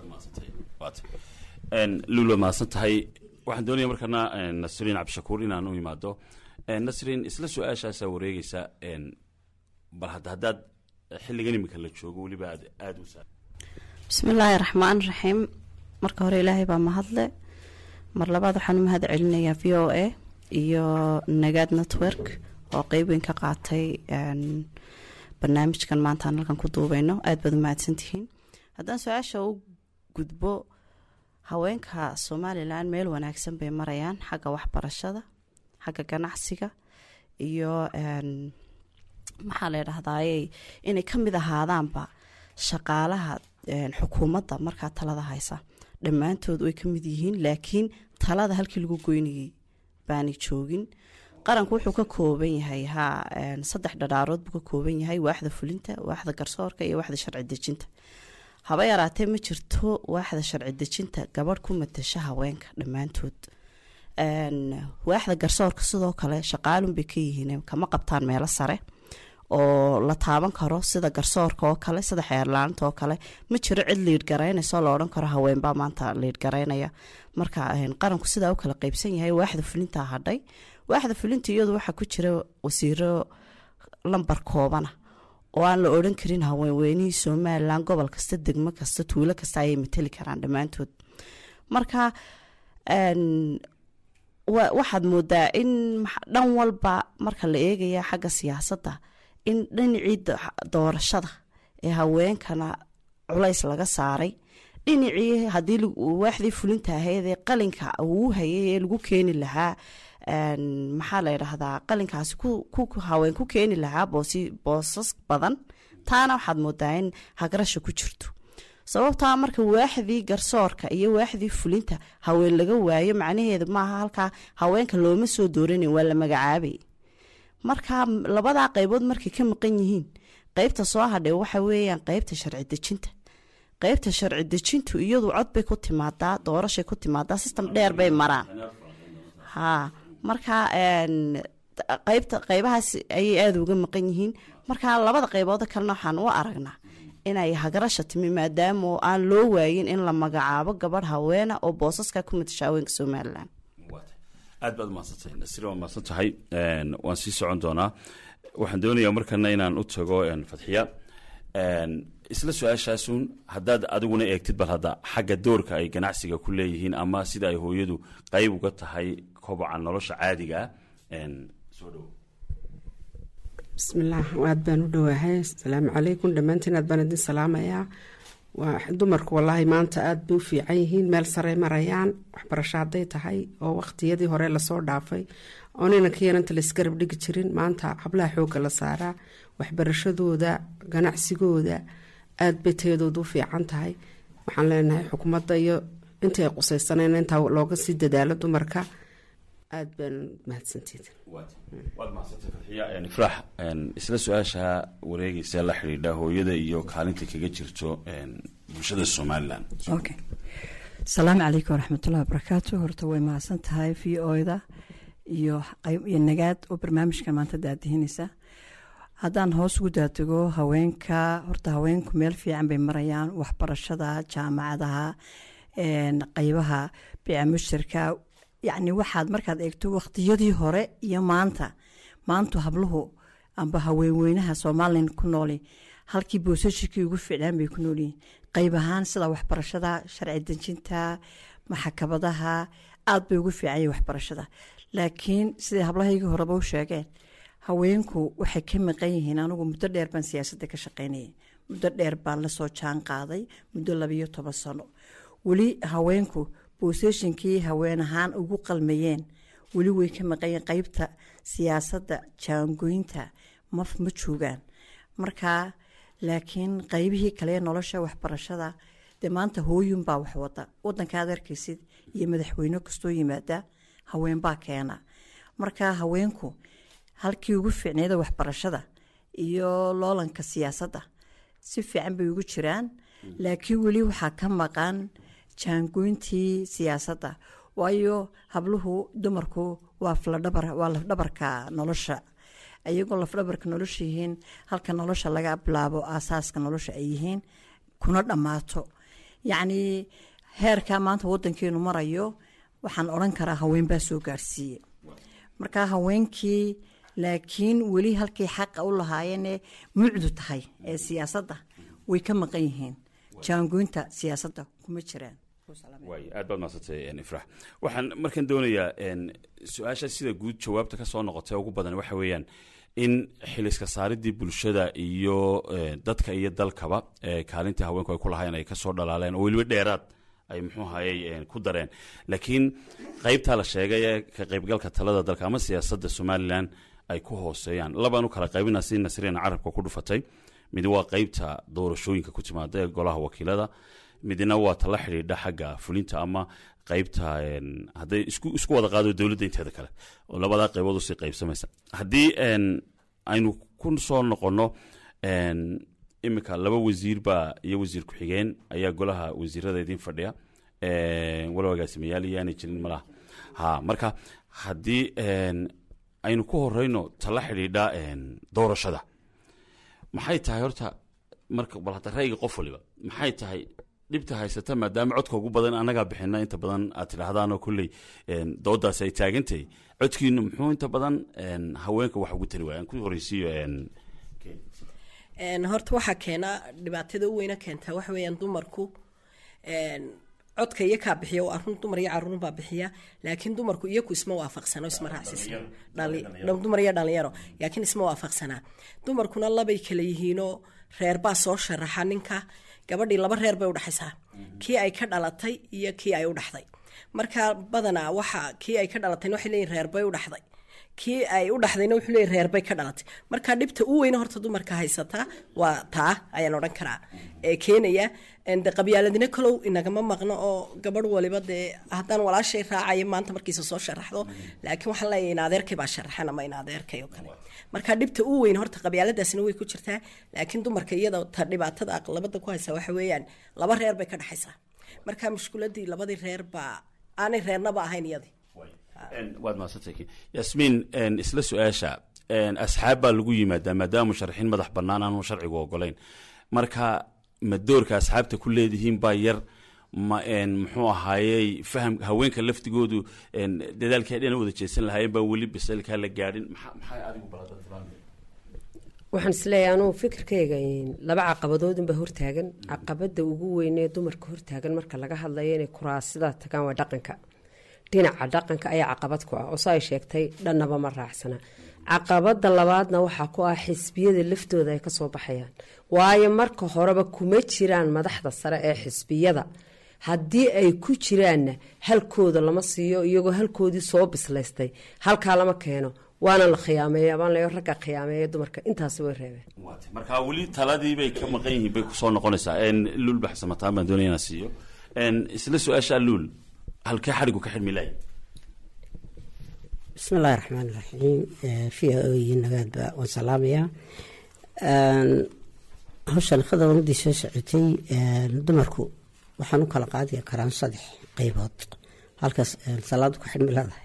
luul waad mahadsan tahay. waxaan doonaya markana nasriin cabdishakuur inaan u imaado. nasriin, isla su-aashaasaa wareegeysa. bal haddaad xilligan imika la joogo weliba aada u saa. bismillaahi raxmaan raxiim. marka hore ilaahay baa mahadle. mar labaad waxaan u mahad celinayaa v o a iyo nagaad network oo qeyb weyn ka qaatay barnaamijkan maantaan halkan ku duubeyno. aad baad u mahadsantihiin. haddaan su-aasha u gudbo, haweenka somalilan meel wanaagsan bay marayaan xagga waxbarashada, xagga ganacsiga iyo maxaa la dhahdaayey inay ka mid ahaadaanba shaqaalaha xukuumadda markaa talada haysa. dhammaantood way ka mid yihiin, laakiin talada halkii lagu goynayay baanay joogin. qaranku wuxuu ka kooban yahay 3 dhadhaarood buu ka kooban yahay: waaxda fulinta, waaxda garsoorka iyo waaxda sharci dejinta. haba yaraatee ma jirto waaxda sharci dejinta gabadh ku matasha haweenka dhammaantood. waaxda garsoorka sidoo kale shaqaalun bay ka yihiin, kama qabtaan meelo sare oo la taaban karo sida garsoorka oo kale, sida xeerlaanta oo kale. ma jiro cid liid garaynayso la odhan karo haweenbaa maanta liid garaynaya. marka qaranku sidaa u kala qeybsan yahay. waaxda fulintaa hadhay. waaxda fulinta iyadu waxaa ku jira wasiiro lambar koobana oo aan la odhan karin haweenweynihii somalilan gobol kasta, degmo kasta, tuulo kasta ayay matali karaan dhammaantood. marka waxaad moodaa in dhan walba marka la eegaya xagga siyaasadda in dhinacii doorashada ee haweenkana culays laga saaray. dhinacii haddii waaxdii fulinta ahayd ee qalinka uu hayay ee lagu keeni lahaa maxaa la yidhaahdaa qalinkaasi haween ku keeni lahaa boosas badan, taana waxaad moodaa in hagarasha ku jirto. sababtaa marka waaxdii garsoorka iyo waaxdii fulinta haween laga waayo, macnaheedu maaha halkaa haweenka looma soo dooranin, waa la magacaabay. marka labadaa qaybood markay ka maqan yihiin, qaybta soo hadhay waxa weeyaan qaybta sharci dejinta. qaybta sharci dejintu iyadu cod bay ku timaadaa, doorashay ku timaadaa, system dheer bay maraan. marka qaybahaas ayay aada uga maqan yihiin. marka labada qaybood kalena waxaan u aragnaa inay hagarasha timi, maadaama aan loo waayin in la magacaabo gabadh haweena oo boosaska ku matasha haweenka Somaliland. aad baad umahadsantay Nasri, waa mahadsan tahay. waan sii socon doonaa. waxaan doonayaa markana inaan u tago Fadxiya. isla su-aashaasun haddaad adiguna eegtid bal hadda xagga doorka ay ganacsiga ku leeyihiin ama sida ay hooyadu qayb uga tahay koboca nolosha caadiga soo dhowo. bismillaah, aad baan u dhowaahay. asalaamu calaykum dhammaantiin, aad baan idin salaamayaa. waa dumarku wallaahi maanta aada bay u fiican yihiin, meel sarey marayaan. waxbarasho hadday tahay oo waqtiyadii hore lasoo dhaafay oo ninanka yaranta la isgarab dhigi jirin, maanta hablaha xoogga la saaraa. waxbarashadooda, ganacsigooda aada bay tayadooda u fiican tahay. waxaan leenahay xukuumadda iyo inta ay qusaysaneen intaa looga sii dadaalo dumarka. aada baan mahadsanteed. waad mahadsantay Fadxiya. Ifraax, isla su-aasha wareegaysa la xidhiidha hooyada iyo kaalinta kaga jirto bulshada Somaliland. okay, asalaamu calaykum waraxmatullahi wabarakaatu. horta way mahadsan tahay VO-da iyo nagaad oo barnaamijkan maanta daadihinaysa. haddaan hoos ugu daadego haweenka, horta haweenku meel fiican bay marayaan. waxbarashada, jaamacadaha, qaybaha biica mushtarka, yacni waxaad markaad eegto waqtiyadii hore iyo maanta habluhu amba haweenweynaha Somaliland ku nooli halkii boosashikii ugu fiicnaan bay ku noolyihiin. qayb ahaan sida waxbarashada, sharci dejinta, maxkamadaha aad bay ugu fiican yihiin waxbarashada. laakiin siday hablahaygii horeba u sheegeen, haweenku waxay ka maqan yihiin. anigu muddo dheer baan siyaasadda ka shaqaynayay, muddo dheer baan la soo jaan qaaday, muddo 12 sano. weli haweenku boosashinkii haween ahaan ugu qalmayeen weli way ka maqayeen. qaybta siyaasadda, jaangoynta ma joogaan. marka laakiin qaybihii kale nolosha, waxbarashada, dee maanta hooyun baa wax wada. wadankaad arkaysid iyo madaxweyne kastoo yimaada haween baa keena. marka haweenku halkii ugu fiicneeda waxbarashada iyo loolanka siyaasadda si fiican bay ugu jiraan. laakiin weli waxaa ka maqan jaangoyntii siyaasadda, waayo habluhu dumarku waa lafdhabarka nolosha. ayagoo lafdhabarka nolosha yihiin, halka nolosha laga bilaabo aasaaska nolosha ay yihiin kuna dhammaato. yacni heerkaa maanta wadankeenu marayo waxaan odhan karaa haween baa soo gaarsiiye. marka haweenkii laakiin weli halkay xaqa u lahaayeene mucdu tahay ee siyaasadda way ka maqan yihiin. jaangoynta siyaasadda kuma jiraan. aad baad mahadsantay Ifraax. waxaan markan doonayaa su-aasha sida guud jawaabta ka soo noqotay ugu badan waxa weeyaan in xiliska saaridii bulshada iyo dadka iyo dalkaba kaalintii haweenku ay ku lahaayeen ay kasoo dhalaaleen oo weliba dheeraad ay muxuu hayay ku dareen. laakiin qaybtaa la sheegay ee ka qaybgalka talada dalka ama siyaasadda Somaliland ay ku hooseeyaan. labaan u kala qaybinaa si Nasriina carabka ku dhufatay. mid waa qaybta doorashooyinka ku timaada ee golaha wakiilada, midna waa tala xidhiidha xagga fulinta ama qaybta hadday isku wada qaado dowladda inteeda kale oo labadaa qaybood usii qaybsamaysa. haddii aynu ku soo noqono iminka 2 wasiir baa iyo wasiir ku-xigeen ayaa golaha wasiirada idin fadhiya, walow agaasimayaal iyaanay jirin malaha. marka haddii aynu ku horeyno tala xidhiidha doorashada, maxay tahay horta marka bal hadda ra'yiga qof waliba maxay tahay dhibta haysata, maadaama codka ugu badan annagaa bixina inta badan aad tidhaahdaanoo kolley doodaas ay taagantahay, codkiinu muxuu inta badan haweenka wax ugu tari waaya? aan ku horeysiiyo horta waxaa keena dhibaatada u weyna keentaa waxa weeyaan dumarku codka iyo kaa bixiya waa arun dumar iyo caruur baa bixiya, laakiin dumarku iyaku isma waafaqsano, isma raacsiisna. dumar iyo dhalinyaro laakiin isma waafaqsanaa. dumarkuna labay kala yihiinoo reer baa soo sharaxa ninka, gabadhii 2 reer bay u dhaxaysaa, kii ay ka dhalatay iyo kii ay u dhaxday. marka badanaa waxa kii ay ka dhalatayna waxay leeyihin reer bay u dhaxday kii ay u dhaxdayna wuxuu leeyahy reer bay ka dhalatay marka dhibta u weyna horta dumarka haysataa waa taa ayaan odhan karaa ee keenaya de qabyaaladina kalow inagama maqno oo gabadh waliba dee haddaan walaashay raacayo maanta markiisa soo sharaxdo laakiin waxaan leeyahay in adeerkay baa sharaxan ama in adeerkay oo kale marka dhibta u weyn horta qabyaaladaasina way ku jirtaa laakiin dumarka iyada ta dhibaatada aqlabada ku haysa waxa weeyaan laba reer bay ka dhaxaysaa marka mushkiladii labadii reer baa aanay reernaba ahayn iyadii waad mahadsantay yasmiin isla su-aasha asxaab baa lagu yimaadaa maadaama musharaxiin madax bannaan aanu sharcigu ogolayn marka ma doorka asxaabta ku leedihiin baa yar ma muxuu ahaayey faham haweenka laftigoodu dadaalkii dhina wada jeesan lahaayeen baa weli bisalkaa la gaadhin maxay adigu balada waxaan isleeyahay anugu fikirkayga laba caqabadoodunbaa hortaagan caqabada ugu weynee dumarka hortaagan marka laga hadlayo inay kuraasida tagaan waa dhaqanka dhinaca dhaqanka ayaa caqabad ku ah oo sa ay sheegtay dhannaba ma raacsana caqabada labaadna waxaa ku ah xisbiyada laftooda ay kasoo baxayaan waayo marka horeba kuma jiraan madaxda sare ee xisbiyada haddii ay ku jiraanna halkooda lama siiyo iyagoo halkoodii soo bislaystay halkaa lama keeno waana la khiyaameeya baan leeyo ragga khiyaameeya dumarka intaasi way reebeen marka weli taladii bay ka maqan yihiin bay kusoo noqonaysaa luul baxsamataan baan doonaya inaan siiyo isla su-aashaa luul halkee xadhigu ka xidhmi lahay bismi illaahi raxmaan iraxiim v nagaadba waan salaamayaa hawshan khadamadii soo socotay dumarku waxaan u kala qaadi karaan 3 qaybood halkaas salaadu ku xidhmi leedahay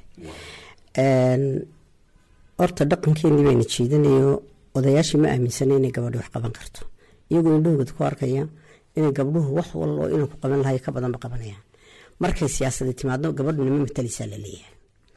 horta dhaqankeenii bayna jiidanayo odayaashii ma aaminsana inay gabadhu wax qaban karto iyagoo indhahooda ku arkaya inay gabdhuhu wax wallo inay ku qaban lahay ka badanba qabanayaan markay siyaasadda timaadno gabadhuna ma matalisaa la leeyahay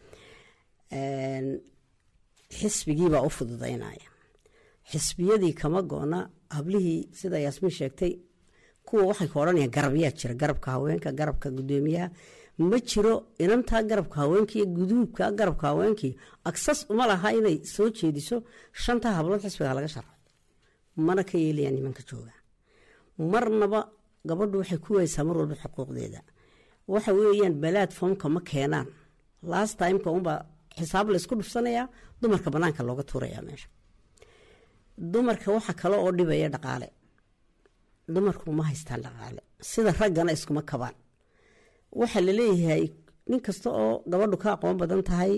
xisbigiibaa u fududaynaya xisbiyadii kama goona hablihii sida yaasmiin sheegtay kuwa waxay ka odhanayaan garabyaa jira garabka haweenka garabka guddoomiyaha ma jiro inantaa garabka haweenkii guduubka garabka haweenkii agsas uma laha inay soo jeediso 5 hablood xisbiga laga sharxo mana ka yeelayaan nimanka jooga marnaba gabadhu waxay ku waysaa mar walba xuquuqdeeda waxa weeyaan platformka ma keenaan last time-ka unbaa xisaab la isku dhufsanayaa dumarka banaanka looga tuurayaa meesha dumarka waxa kale oo dhibaya dhaqaale dumarku ma haystaan dhaqaale sida raggana iskuma kabaan waxa la leeyahay nin kasta oo gabadhu ka aqoon badan tahay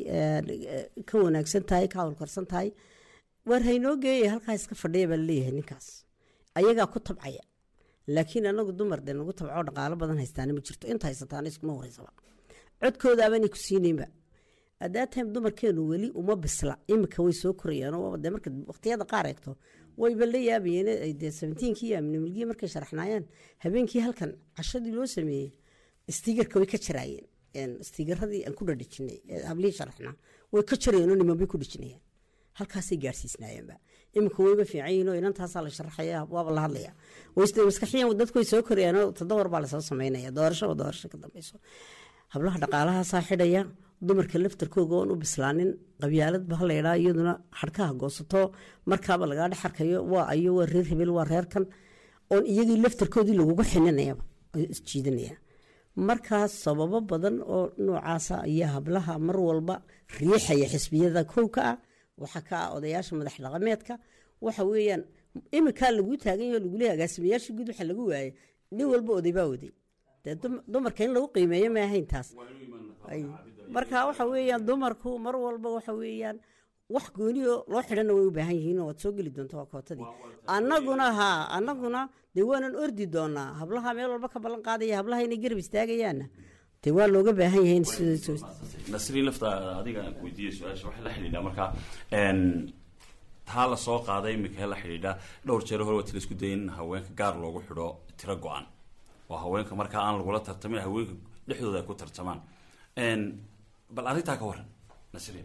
ka wanaagsan tahay ka hawlkarsan tahay war haynoo geeyay halkaa iska fadhiya baa laleeyahay ninkaas ayagaa ku tabcaya laakiin anagu dumar de nagu tabco dhaqaalo badan haystaana ma jirto inta haysataana iskuma horeysaba codkoodaabani ku siinayba adaatam dumarkeenu weli uma bisla imika way soo korayaan de marka waqtiyada qaar eegto wayba la yaabayeen de 17kii amnimilgii markay sharaxnaayeen habeenkii halkan cashadii loo sameeyey stiigarka way ka jaraayeen stiigaradii aan ku dhadhijinay hablii sharaxnaa way ka jarayeen oo niman bay ku dhijinayaan halkaasay gaarsiisnaayeenba imika wayba fiican yihiin oo inantaasaa la sharaxaya waaba la hadlaya wayste maskaxiyan dadku way soo korayaan oo 7 war baa lasoo sameynaya doorasho ka dambayso hablaha dhaqaalahaasaa xidhaya dumarka laftarkooga oon u bislaanin qabyaalad ba la yidhaa iyaduna xadhkaha goosato markaaba lagaa dhex arkayo waa ayo waa reer hebel waa reerkan oon iyagii laftarkoodii lagugu xininayaba isjiidanaya markaas sababo badan oo noocaasa ayaa hablaha mar walba riixaya xisbiyada kowka ah waxa ka ah odayaasha madax dhaqameedka waxa weeyaan imikaa lagu taagan yaho lagu leeyahay agaasimayaashii guud waxa lagu waayay nin walba oday baa waday dee dumarka in lagu qiimeeyo ma ahayn taas marka waxa weeyaan dumarku mar walba waxa weeyaan wax gooniyo loo xidhana way u baahan yihiin oo waad soo geli doonta waa kootadii annaguna dee waanan ordi doonaa hablaha meel walba ka ballan qaadaya hablaha inay garab istaagayaanna dee waa looga baahan yahay nasriin lafta adiga aan weydiiyey su-aasha waxay la xidhiidhaa marka taa la soo qaaday imika la xidhiidhaa dhowr jeer hore waa isku dayin haweenka gaar loogu xidho tiro go-an oo haweenka markaa aan lagula tartamin haweenka dhexdooda ay ku tartamaan bal arrintaa ka waran nasriin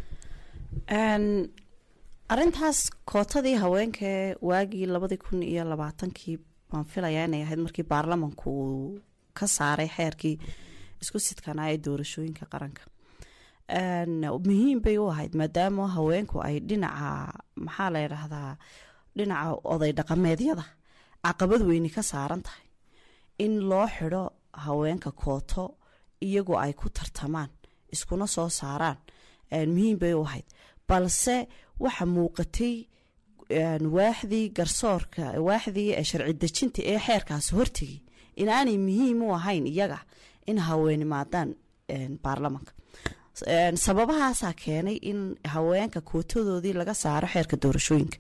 arintaas kootadii haweenkee waagii 2020 baan filayaa inay ahayd markii baarlamanku uu ka saaray xeerkii isku sidkanaa ee doorashooyinka qaranka muhiim bay u ahayd maadaama haweenku ay dhinaca maxaa la yidhaahdaa dhinaca oday dhaqameedyada caqabad weyni ka saaran tahay in loo xidho haweenka kooto iyagu ay ku tartamaan iskuna soo saaraan muhiim bay u ahayd balse waxa muuqatay waaxdii garsoorka waaxdii sharci dejinta ee xeerkaas hortegay inaanay muhiim u ahayn iyaga in haweenimaadaan baarlamanka sababahaasaa keenay in haweenka kootadoodii laga saaro xeerka doorashooyinka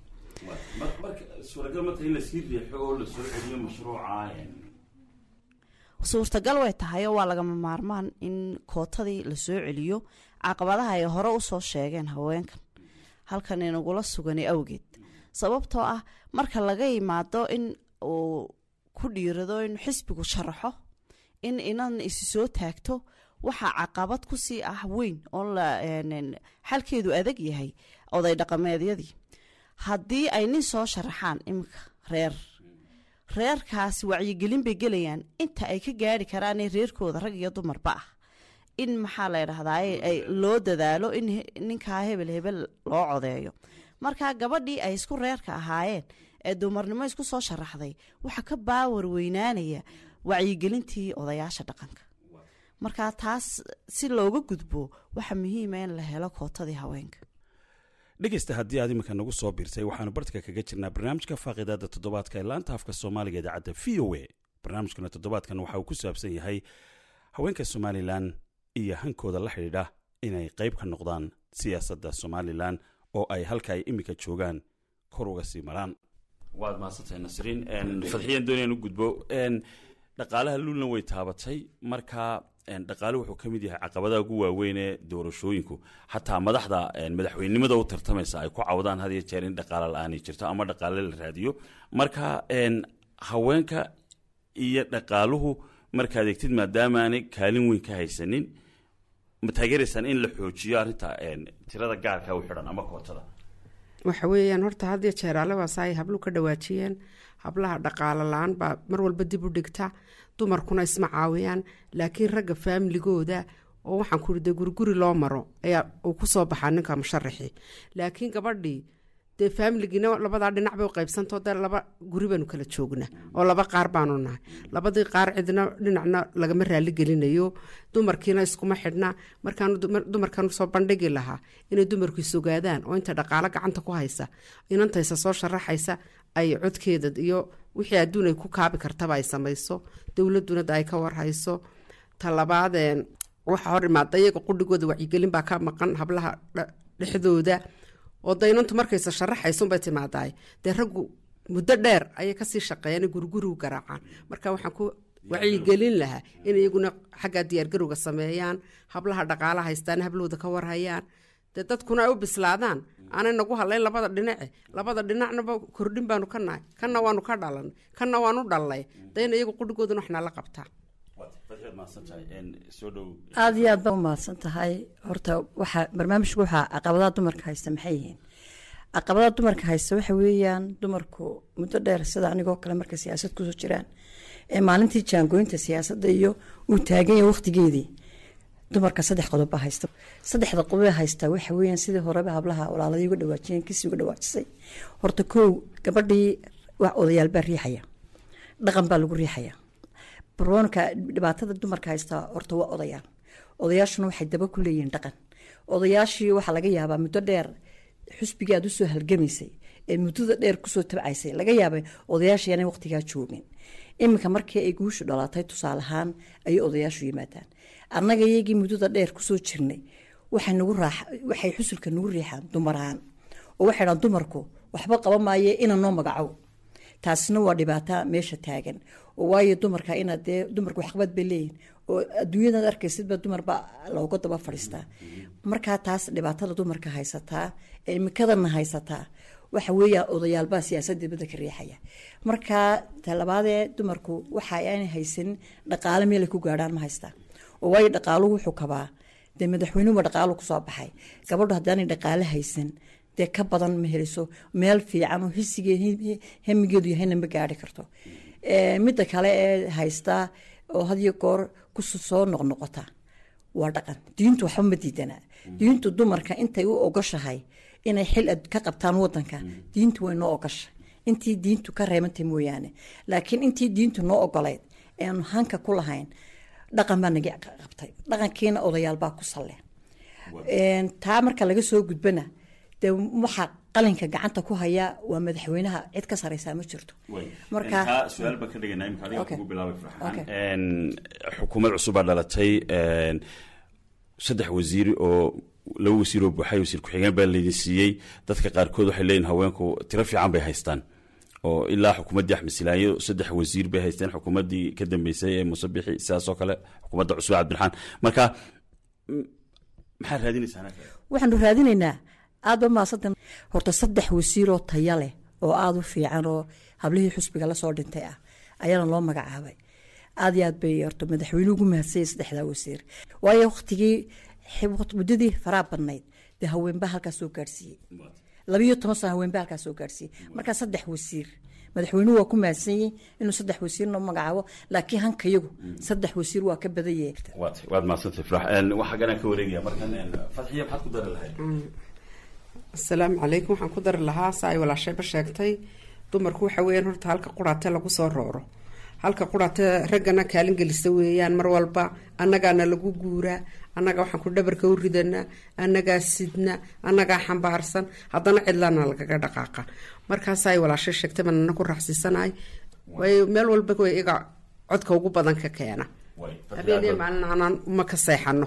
suurtagal way tahay oo waa lagama maarmaan in kootadii lasoo celiyo caqabadaha ay hore usoo sheegeen haweenkan halkan inagula suganay awgeed sababtoo ah marka laga yimaado in uu ku dhiirado in xisbigu sharaxo in inan isi soo taagto waxaa caqabad kusii ah weyn oo xalkeedu adag yahay oday dhaqameedyadii haddii ay nin soo sharaxaan iminka reerkaas wacyigelin bay gelayaan inta ay ka gaari karaanee reerkooda rag iyo dumarba ah in maxaa la ydhahdaa ay loo dadaalo in ninkaa hebel hebel loo codeeyo markaa gabadhii ay isku reerka ahaayeen ee dumarnimo isku soo sharaxday waxaa ka baawar weynaanaya wacyigelintii odayaasha dhaqanka markaa taas si looga gudbo waxa muhiima in la helo kootadii haweenka dhegeysta haddii aad iminka nagu soo biirtay waxaanu bartika kaga jirnaa barnaamijka faaqidaada toddobaadka ee laanta afka soomaaliga idaacadda v o a barnaamijkana toddobaadkan waxa uu ku saabsan yahay haweenka somalilan iyo hankooda la xidhiidha inay qayb ka noqdaan siyaasadda somalilan oo ay halka ay iminka joogaan kor uga sii maraan waad mahadsantahay nasriin fadxiyaan doonayaan u gudbo dhaqaalaha luulna way taabatay markaa dhaqaale wuxuu ka mid yahay caqabadaha ugu waaweyn ee doorashooyinku xataa madaxda madaxweynenimada u tartamaysa ay ku cawdaan had iyo jeer in dhaqaale la-aanay jirto ama dhaqaale la raadiyo marka haweenka iyo dhaqaaluhu markaad egtid maadaama aanay kaalin weyn ka haysanin ma taageeraysaan in la xoojiyo arrinta tirada gaarka u xidhan ama kootada waxa weeyaan horta had iyo jeer alabaas ay hablu ka dhawaajiyeen hablaha dhaqaalo la-aan baa mar walba dib u dhigta dumarkuna isma caawiyaan laakiin ragga faamiligooda oo waxaan ku de guriguri loo maro ayaa uu kusoo baxaa ninka musharaxii laakiin gabadhii dee faamiligiina labadaa dhinac bay u qaybsantao de laba guri baanu kala joogna oo laba qaar baanu nahay labadii qaar cidna dhinacna lagama raali gelinayo dumarkiina iskuma xidhna markaanu dumarkan soo bandhigi lahaa inay dumarku isogaadaan oo inta dhaqaalo gacanta ku haysa inantaysa soo sharaxaysa ay codkeeda iyo wixii adduun ay ku kaabi kartaba ay samayso dowladuna ay ka warhayso talabaad waxa hor imaada iyaga qudhigooda wacyigelin baa ka maqan hablaha dhexdooda oo daynantu markaysa sharaxaysunbay timaadaay dee raggu muddo dheer ayay kasii shaqeeyaan gurigurigu garaacaan marka waxaan ku wacyigelin lahaa in iyaguna xaggaa diyaargarowga sameeyaan hablaha dhaqaala haystaan hablooda ka warhayaan dee dadkuna ay u bislaadaan aanay nagu hadlayn labada dhinace labada dhinacnaba kordhin baanu ka nahay kana waanu ka dhalan kana waanu dhalnay dayna iyagu qudhigooduna waxnaa la qabtaa aada iyo aad baa u mahadsan tahay horta waxaa barnaamijku waxaa caqabadaha dumarka haysta maxay yihiin caqabadaha dumarka haysta waxa weeyaan dumarku muddo dheer sida anigoo kale markay siyaasad kusoo jiraan ee maalintii jaangooyinta siyaasadda iyo uu taagan yahay waqtigeedii dumarka 3 qodob baa haysta 3 qodob haysta waxa weeyaan sidii horeba hablaha walaaladii uga dhawaajiyeen kisii uga dhawaajisay horta koow gabadhii wax odayaal baa riixaya dhaqan baa lagu riixaya baroonka dhibaatada dumarka haysta horta waa odayaashuna waxay daba ku leeyihiin dhaqan odayaashii waxaa laga yaabaa muddo dheer xusbiga aad u soo halgamaysay ee muddada dheer kusoo tabcaysay laga yaabay odayaashii inay waqtigaa joogin iminka markii ay guushu dhalatay tusaale ahaan ayay odayaashu yimaadaan annaga iyagii muddada dheer kusoo jirnay waxay xusulka nagu riixaan dumarahaan oo waxay dhaan dumarku waxba qaba maaye ina noo magacow taasina waa dhibaato meesha taagan oo waayo dumarka inaad dee dumarku waxqabad bay leeyihin oo adduunyadaad arkaysidba dumarba looga daba fadhiistaa markaa taas dhibaatada dumarka haysataa ee imikadana haysataa waxa weeyaa odayaalbaa siyaasadda dibadda ka riixaya markaa talabaadee dumarku waxa aanay haysanin dhaqaale meelay ku gaadhaan ma haystaan oo waayo dhaqaaluhu wuxuu kabaa dee madaxweynuhuba dhaqaalu kusoo baxay gabadhu haddaanay dhaqaale haysan dee ka badan ma heliso meel fiican oo hamigeedu yahayna ma gaari karto midda kale ee haystaa oo had iyo goor kusoo noqnoqota waa dhaqan diintu waxba ma diidana diintu dumarka intay u ogoshahay inay xil ka qabtaan wadanka diintu way noo ogashay intii diintu ka reebantay mooyaane laakiin intii diintu noo ogolayd eanu hanka ku lahayn dhaqan baa naga qabtay dhaqankiina odayaal baa ku salle taa marka laga soo gudbana dee waxaa qalinka gacanta ku haya waa madaxweynaha cid ka sareysaa ma jirto marka su-aal baan ka dhiganaa imika adiga kugu bilaabay farxaan xukuumad cusub baa dhalatay 3 wasiir oo 2 wasiir oo buuxay wasiir ku-xigeen baa laydin siiyey dadka qaarkood waxay leeyihin haweenku tiro fiican bay haystaan oo ilaa xukuumaddii axmed silaayo 3 wasiir bay haysteen xukuumaddii ka dambeysay ee musabixi sidaasoo kale xukuumadda cusub cabdiraxmaan marka maxaa raadinaysaa waxaanu raadinaynaa aad ba maasanta horta 3 wasiir oo taya leh oo aad u fiican oo hablihii xusbiga la soo dhintay ah ayaana loo magacaabay aad iyo aad bay horta madaxweynuhu ugu mahadsayay 3 wasiir waayo waqtigii muddadii faraha badnayd dee haweenbaa halkaas soo gaadhsiiyey 12 sano haweenbaa halkaas soo gaadhsiiyey marka 3 wasiir madaxweynuhu waa ku mahadsanyihin inuu 3 wasiir noo magacaabo laakiin hankayagu 3 wasiir waa ka badanyay waad mahadsantay farax waxaa ganaan ka wareegaya markan fadxiya maxaad ku dari lahayd asalaamu calaykum waxaan ku dari lahaa saa ay walaashayba sheegtay dumarku waxa weeyaan horta halka quraate lagu soo rooro halka quraate raggana kaalin gelisa weeyaan mar walba annagaana lagu guuraa annaga waxaan ku dhabarka u ridanaa annagaa sidna annagaa xambaarsan haddana cidlaana lagaga dhaqaaqa markaasa ay walaashay sheegtay manana ku raaxsiisanahay way meel walba way iga codka ugu badan ka keena habeenee maalin aanaan uma ka seexano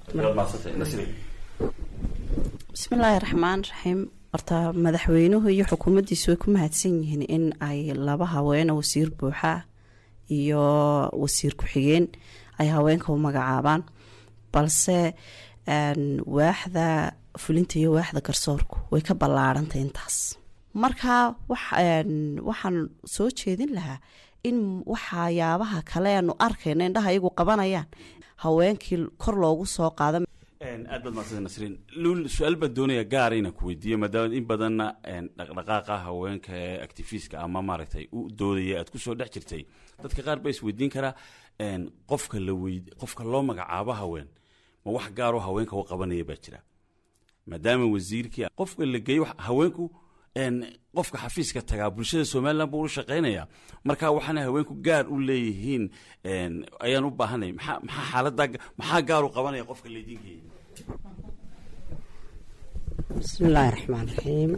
bismillaahi raxmaan raxiim horta madaxweynuhu iyo xukuumaddiisu way ku mahadsan yihiin in ay 2 haweeno wasiir buuxa iyo wasiir ku-xigeen ay haweenka u magacaabaan balse waaxda fulinta iyo waaxda garsoorku way ka ballaarantay intaas marka waxaan soo jeedin lahaa in waxyaabaha kale aanu arkayno indhaha iyagu qabanayaan haweenkii kor loogu soo qaado aad baad mahadsantay nasriin luul su-aal baan doonaya gaara inaan ku weydiiyo maadaama in badanna dhaqdhaqaaqa haweenka ee actifiska ama maaragtay u doodaya aad kusoo dhex jirtay dadka qaar baa isweydiin karaa qofka loo magacaabo haween ma wax gaaroo haweenka u qabanaya baa jira maadaama wasiirkii qofka la geeyo haweenku qofka xafiiska tagaa bulshada somalilan buu u shaqaynaya marka waxaana haweenku gaar u leeyihiin ayaan u baahanay maxaa xaalada maxaa gaar u qabanaya qofka laydinkeeya bismillaahi raxmaan raxiim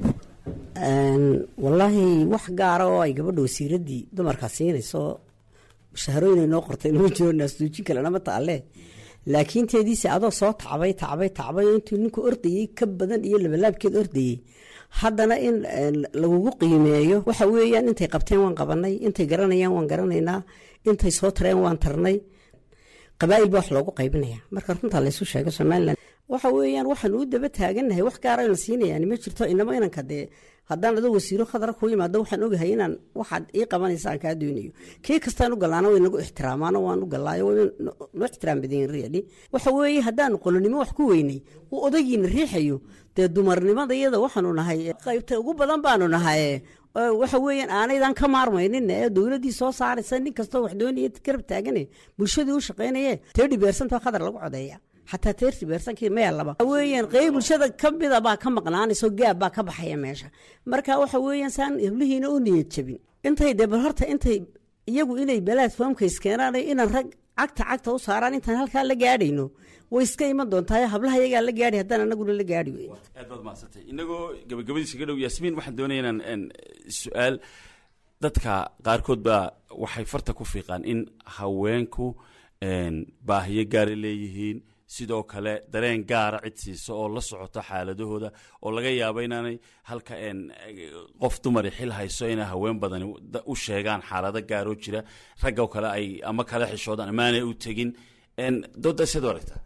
wallaahi wax gaara oo ay gabadha wasiiraddii dumarkaa siinayso shaharooyinay noo qortay lama jiro naasduujin kale lama taalle laakiin teediise adoo soo tacbay intuu ninku ordayey ka badan iyo labalaabkeed ordayey haddana in lagugu qiimeeyo waxa weeyaan intay qabteen waan qabanay intay garanayaan waan garanaynaa intay soo tareen waan tarnay qabaa'il baa wax loogu qaybinaya marka runtaa laysu sheego somalilan waxa weeyaan waxaan u daba taagannahay wax gaara la siinayaan ma jirto inama inanka dee haddaan adoo wasiiro khadra ku yimaado waxaan ogahay inaan waxaad ii qabanaysa aan kaa doonayo kii kastaan u galaana way nagu ixtiraamaano waan u galaayo noo ixtiraam badan reeli waxa weeye haddaanu qolonimo wax ku weynay uu odagiina riixayo dee dumarnimada iyada waxaanu nahay qaybta ugu badan baanu nahay waxa weeyaan aanaydan ka maarmaynin ee dowladdii soo saaraysa nin kastoo wax doonaya garab taagane bulshadii u shaqaynaye 30% baa khadar lagu codeeya xataa 30% meel laba weeyaan qayb bulshada ka mida baa ka maqnaanayso gaab baa ka baxaya meesha marka waxa weeyaan saan iblihiina u niyad jabin intay debal horta intay iyagu inay platformka iskeenaan inaan rag cagta u saaraan intaan halkaa la gaadhayno way iska iman doontaa hablaha iyagaa la gaadhi haddaan anaguna la gaadhi wey aad baad mahadsantay inagoo gabagabadiisa ka dhow yaasmiin waxaan doonaya inaan su-aal dadka qaarkood baa waxay farta ku fiiqaan in haweenku baahiyo gaara leeyihiin sidoo kale dareen gaara cid siiso oo la socoto xaaladahooda oo laga yaabo inaanay halka qof dumari xil hayso inay haween badani u sheegaan xaalado gaaroo jira raggo kale ay ama kala xishoodaan amaanay u tegin dooda sidoo aragtaa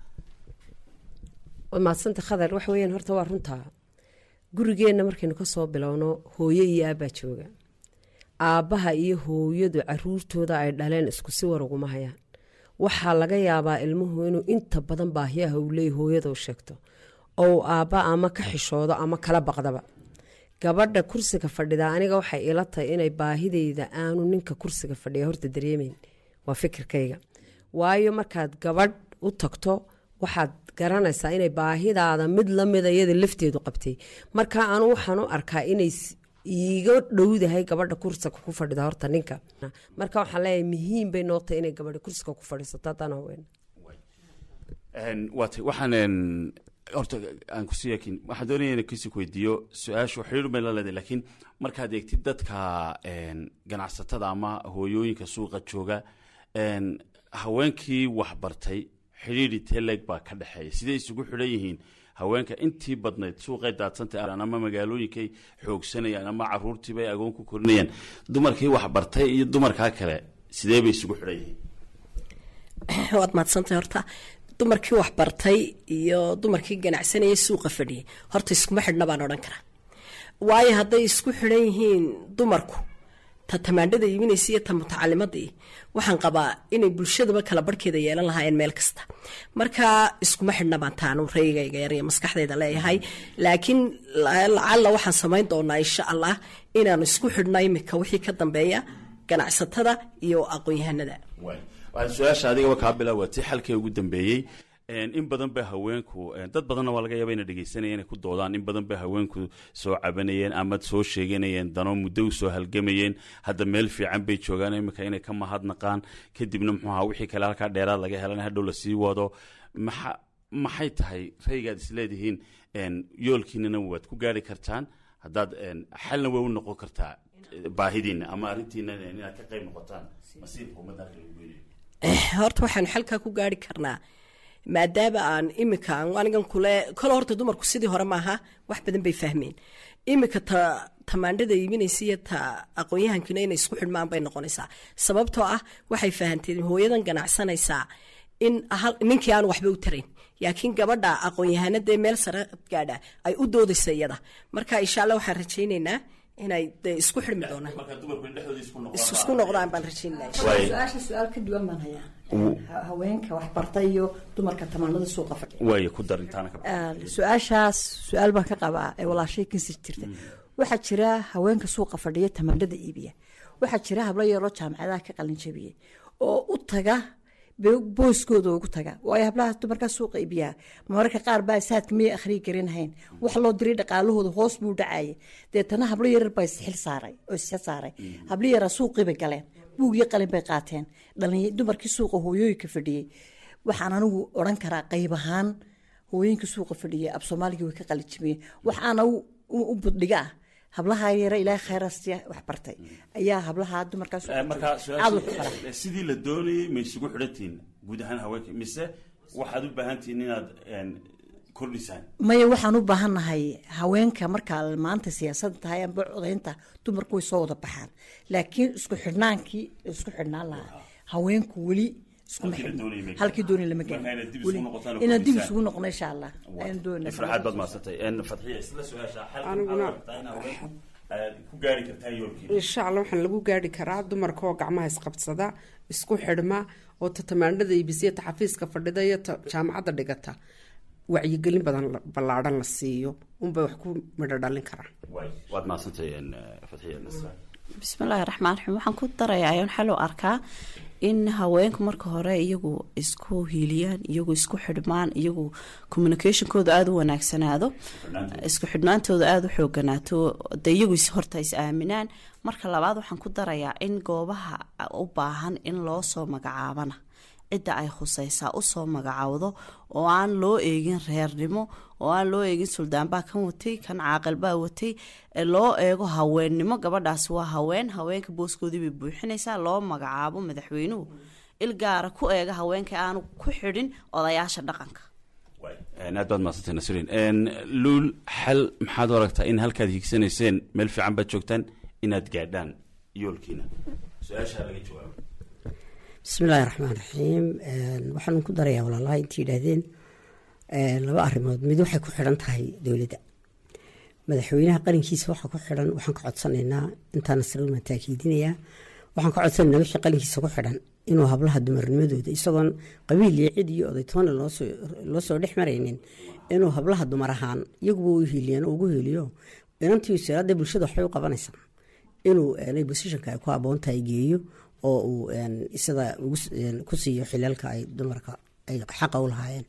maadsanta khadar wax weeyaan horta waa runtaa gurigeenna markaynu ka soo bilowno hooyo iyo aabbaa jooga aabbaha iyo hooyadu caruurtooda ay dhaleen isku si war uguma hayaan waxaa laga yaabaa ilmuhu inuu inta badan baahiyaha uu leeya hooyada u sheegto oo aabba ama ka xishoodo ama kala baqdaba gabadha kursiga fadhida aniga waxay ila tahay inay baahideyda aanu ninka kursiga fadhiya horta dareemeyn waa fikirkayga waayo markaad gabadh u tagto waxaad garanaysaa inay baahidaada mid lamida iyada lafteedu qabtay marka anu waxaan u arkaa inay iiga dhowdahay gabadha kursiga ku fadhida horta ninka marka waxaan leeyahay muhiim bay noo tahay inay gabadha kursiga ku fadhiisato haddaan haween waxaan horta aan kusii yakin waxaan doonaya inaan kasii weydiiyo su-aashu xiriir bay la leedahay laakiin markaad eegtid dadka ganacsatada ama hooyooyinka suuqa jooga haweenkii waxbartay xiriiri teleg baa ka dhexeeya sidee isugu xidhan yihiin haweenka intii badnayd suuqay daadsantay ama magaalooyinkay xoogsanayaan ama caruurtiibay agoon ku korinayaan dumarkii waxbartay iyo dumarkaa kale sidee bay isugu xidhan yihiin waad mahadsantay horta dumarkii waxbartay iyo dumarkii ganacsanayay suuqa fadhiyay horta iskuma xidhna baan odhan karaa waayo hadday isku xidhan yihiin dumarku ta tamaandhada iibinaysa iyo ta mutacalimadii waxaan qabaa inay bulshadaba kala barhkeeda yeelan lahaayeen meel kasta marka iskuma xidhna baan taanu raygayga yar iyo maskaxdayda leeyahay laakiin lacalla waxaan samayn doonaa insha allah inaanu isku xidhno imika wixii ka dambeeya ganacsatada iyo aqoon-yahanada su-aasha adigaba kaa bilaawatay xalkii ugu dambeeyey in badan ba haweenku dad badanna waa laga yaaba ina dhegeysanaya inay ku doodaan in badan ba haweenku soo cabanayeen ama soo sheeganayeen dano muddo u soo halgamayeen hadda meel fiican bay joogaan imika inay ka mahadnaqaan kadibna muxuu ahaa wixii kale halkaa dheeraad laga helan hadhow lasii wado maxay tahay raygaad isleedihiin yoolkiinana waad ku gaari kartaan haddaad xalna way u noqon kartaa baahidiina ama arrintiina inaad ka qayb noqotaan masiirka ummadda halka lagu geeliyo horta waxaanu xalkaa ku gaari karnaa maadaama aan imika anigan kule kole horta dumarku sidii hore maaha wax badan bay fahmeen imika tamaandhada iibinaysa iyo ta aqoon-yahankina inay isku xidhmaan bay noqonaysaa sababtoo ah waxay fahanteen hooyadan ganacsanaysaa in ninkii aan waxba u tarayn laakiin gabadha aqoon-yahanadee meel sare gaadha ay u doodaysa iyada marka insha alla waxaan rajaynaynaa inay isku xidhmi doonaan isku noqdaan baan rajaynaya su-aal ka duwan baan hayaa haweenka waxbartay iyo dumarka tamaanada suuqa fadhiya waay ku dar intaana ka su-aashaas su-aal baan ka qabaa ee walaashay kinsi jirta waxaa jira haweenka suuqa fadhiya tamaandhada iibiya waxaa jira hablo yaroo jaamacadaha ka qalin jabiyey oo u taga booskooda ugu taga waayo hablaha dumarkaa suuqa iibiyaa mararka qaar baa saadka miyay akhriyi garanahayn wax loo diray dhaqaalahooda hoos buu dhacayay deetana hablo yarar baa isxil saaray hablo yaraa suuqii bay galeen buug iyo qalin bay qaateen dumarkii suuqa hooyooyinka fadhiyey waxaan anigu odhan karaa qayb ahaan hooyooyinka suuqa fadhiyay ab soomaaligii way ka qalin jabiyeen waxaana u buddhiga ah hablaha yara ilaahay khayraastii wax bartay ayaa hablaha dumarkaas sidii la doonayay ma isugu xidhantihiin guud ahaan haweenka mise waxaad u baahantihiin inaad kordhisaan maya waxaan u baahannahay haweenka markaa maanta siyaasadda tahay amba codaynta dumarku way soo wada baxaan laakiin isku xidhnaan lahaa haweenku weli halkii dooni lama gaadhin inaan dib isugu noqno insha allah farxaad baad maasantay fadxiya isla ku gaari kartaa yoolkii insha allah waxaan lagu gaari karaa dumarka oo gacmaha isqabsada isku xidhma oo ta tamaandhada iibisiya ta xafiiska fadhida iyo ta jaamacadda dhigata wacyigelin badan ballaadhan la siiyo unbay wax ku midho dhalin karaan waad maasantay fadxiya bismillaahi raxmaan raxiim waxaan ku darayaa ayaan xal u arkaa in haweenku marka hore iyagu isku hiiliyaan iyagu isku xidhmaan iyagu communicationkooda aada u wanaagsanaado isku xidhnaantooda aada u xooganaato de iyagu horta is aaminaan marka labaad waxaan ku darayaa in goobaha u baahan in loo soo magacaabana cidda ay khusaysaa usoo magacaawdo oo aan loo eegin reernimo oo aan loo eegin suldaanbaa kan watay kan caaqilbaa watay loo eego haweennimo gabadhaas waa haweenka booskoodii bay buuxinaysaa loo magacaabo madaxweynuhu il gaara ku eega haweenka aanu ku xidhin odayaasha dhaqanka aad baad maasantay nasriin luul xal maxaad u aragtaa in halkaad hiigsanayseen meel fiican baad joogtaan inaad gaadhaan yoolkiina su-aashaa laga jawaabo bismillaahi raxmaan raxiim waxaan ku darayaa walaalaha intii yidhaahdeen laba arrimood mid waxay ku xidhan tahay dowladda madaxweynaha qarankiisa waxa ku xidhan waxaan ka codsanaynaa intaan nasriin taakiidinayaa waxaan ka codsanaynaa wixii qarankiisa ku xidhan inuu hablaha dumarnimadooda isagoon qabiil iyo cid iyo odaytoona loo soo dhex maraynin inuu hablaha dumar ahaan iyaguba u hiiliyaan ugu hiiliyo inantii siraada bulshada waxay u qabanaysaa inuu positionka ay ku aboontahay geeyo oo uu isada ku siiyo xilaalka ay dumarka ay xaqa u lahaayeen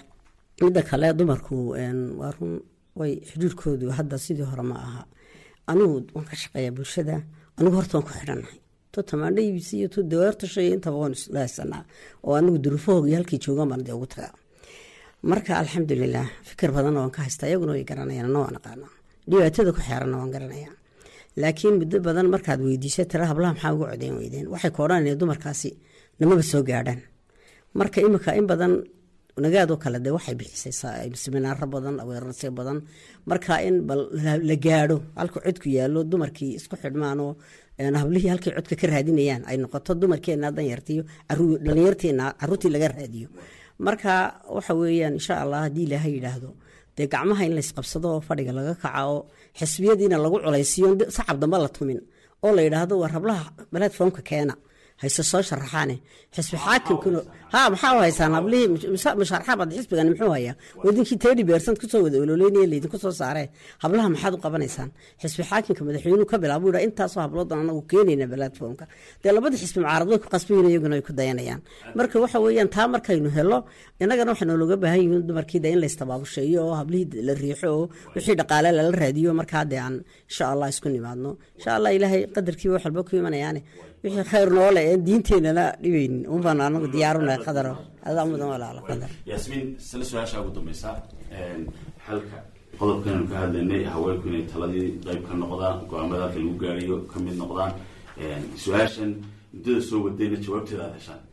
midda kale dumarku waa run way xidhiirkoodu hadda sidii hore ma aha anigu waan ka shaqeeyaa bulshada anigu horta waan ku xidhannahay to tamaandho iibisi iyo to dawaarta shay intaba waan isla haysanaa oo anigu duruufahooga iyo halkii joogaan baan dee ugu tagaa marka alxamdulilah fikir badanna waan ka haystaa iyaguna way garanayaan anna waan aqaanaa dhibaatada ku xeeranna waan garanayaa laakiin muddo badan markaad weydiisa tira hablaha maxaa ugu codeyn weydeen waxay ka odhanayeen dumarkaasi namaba soo gaadhaan marka imika in badan nagaadoo kale dee waxay bixisay seminaaro badan aweerarsiyo badan marka in bal la gaadho halka codku yaallo dumarkii isku xidhmaanoo hablihii halkay codka ka raadinayaan ay noqoto dumarkeenna danyartiyo dhalinyarteena caruurtii laga raadiyo marka waxa weeyaan insha allah haddii ilaahay yidhaahdo dee gacmaha in laysqabsado oo fadhiga laga kaca oo xisbiyadiina lagu culaysiiyo sacab damba la tumin oo la yidhaahdo war hablaha platformka keena hayse soo sharaxaane xisbi xaakimkuna maxaa u haysaan hablihii musharaxaabad xisbigani muxuu hayaa wadinkii 30% kusoo wada ololeynaya laydinku soo saaree hablaha maxaad u qabanaysaan xisbi xaakimka madaxweynuhu ka bilaabo yidhaa intaasoo habloodan anagu keenayna platformka dee labada xisbi mucaarad way ku qasbayin iyaguna ay ku dayanayaan marka waxa weeyaan taa markaynu helo innagana waxaa looga baahan yihiin dumarkiida in laystabaabusheeyo oo hablihii la riixo oo wixii dhaqaale lala raadiyo markaa dee aan insha allah isku nimaadno insha allah ilaahay qadarkiiba wax walba ku imanayaane wixii khayr noole ee diinteenana dhibaynin unbaan anagu diyaarunay qadaro adaa mudan walaalo qadar yaasmiin sala su-aasha ugu dambaysa xalka qodobkananu ka hadlaynay haweenku inay taladii qayb ka noqdaan go-aamada halka lagu gaarayo ka mid noqdaan su-aashan muddada soo wadayna jawaabteeda aad heshaan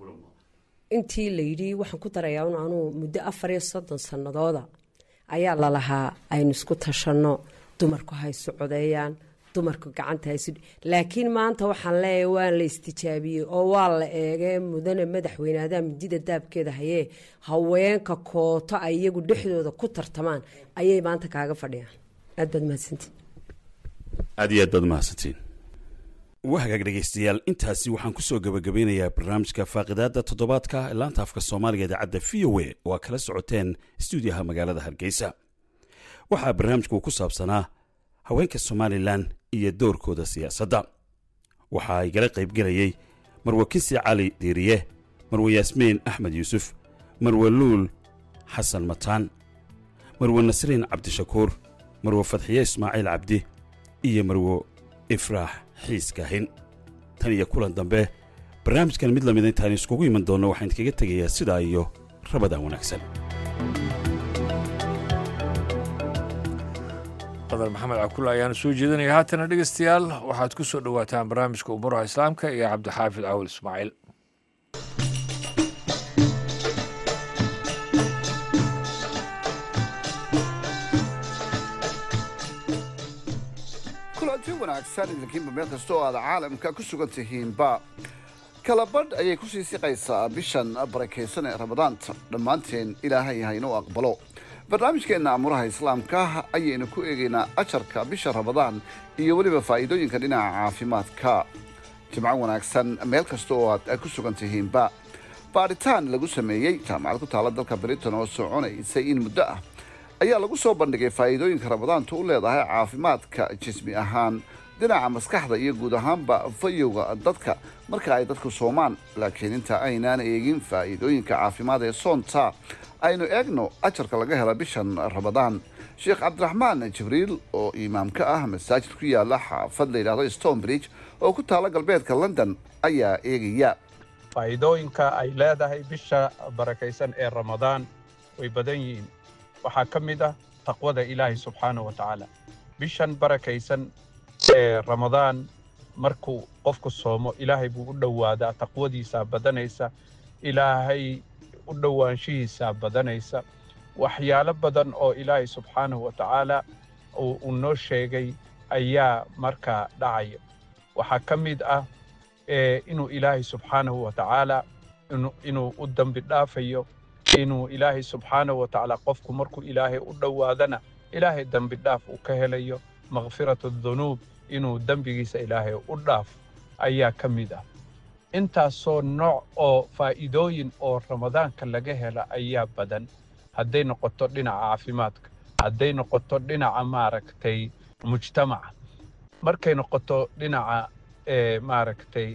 intii la yidhi waxaan ku darayaa un anuu muddo 34 sannadooda ayaa lalahaa aynu isku tashanno dumarku haysu codeeyaan dumarku gacanta haysu laakiin maanta waxaan leeyahay waan la istijaabiyey oo waa la eegay mudane madaxweynaadaha midida daabkeeda hayee haweenka kooto ay iyagu dhexdooda ku tartamaan ayay maanta kaaga fadhiyaan aad baad mahadsantiin aad iyo aad baad mahadsantiin waa hagaag dhegaystayaal intaasi waxaan kusoo gabagabeynayaa barnaamijka faaqidaada toddobaadka laanta afka soomaaliga idaacadda v o a oo kala socoteen stuudiyaha magaalada hargeysa waxaa barnaamijku ku saabsanaa haweenka somalilan iyo doorkooda siyaasadda waxaa igala qaybgelayay marwe kinsi cali diiriye marwe yaasmiin axmed yuusuf marwe luul xasan mataan marwe nasriin cabdishakuur marwe fadxiye ismaaciil cabdi iyo marwe ifraax xiis kaahin tan iyo kulan dambe barnaamijkan mid lamid intaan iskugu iman doonno waxaan kaga tegayaa sidaa iyo rabadaan wanaagsan qadar maxamed cabdulla ayaanu soo jeedinaya haatana dhegaystayaal waxaad ku soo dhowaataan barnaamijka umuuraha islaamka iyo cabdixaafid cawil ismaaciil kulanti wanaagsan idinkiinba meel kasta oo aad caalamka ku sugan tihiinba kalabadh ayay ku sii siqaysaa bishan barakaysan ee ramadaanta dhammaanteen ilaahay haynuu aqbalo barnaamijkeenna amuraha islaamka ayaynu ku eegaynaa ajarka bisha ramadaan iyo weliba faa'iidooyinka dhinaca caafimaadka jimco wanaagsan meel kasta oo aad ku sugan tihiinba baadhitaan lagu sameeyey jaamacad ku taala dalka britain oo soconaysay in muddo ah ayaa lagu soo bandhigay faa'iidooyinka ramadaantu u leedahay caafimaadka jismi ahaan dhinaca maskaxda iyo guud ahaanba fayowga dadka marka ay dadku soomaan laakiin inta aynaan eegin faa'iidooyinka caafimaad ee soonta aynu eegno ajarka laga hela bishan ramadaan sheekh cabdiraxmaan jibriil oo imaam ka ah masaajid ku yaala xaafad la yidhaahdo stonebridge oo ku taala galbeedka london ayaa eegaya faa'iidooyinka ay leedahay bisha barakaysan ee ramadaan way badan yihiin waxaa ka mid ah taqwada ilaahay subxaanahu wa tacaala bishan barakaysan ee ramadaan markuu qofku soomo ilaahay buu u dhowaadaa taqwadiisaa badanaysa ilaahay u dhowaanshihiisaa badanaysa waxyaalo badan oo ilaahay subxaanahu wa tacaala uu noo sheegay ayaa markaa dhacaya waxaa ka mid ah inuu ilaahay subxaanahu wa tacaala inuu u dambi dhaafayo inuu ilaahay subxaanahu wa tacaala qofku markuu ilaahay u dhowaadana ilaahay dambi dhaaf uu ka helayo makhfiratu dunuub inuu dembigiisa ilaahay u dhaaf ayaa ka mid ah intaasoo nooc oo faa'iidooyin oo ramadaanka laga hela ayaa badan hadday noqoto dhinaca caafimaadka hadday noqoto dhinaca maaragtay mujtamaca markay noqoto dhinaca maaragtay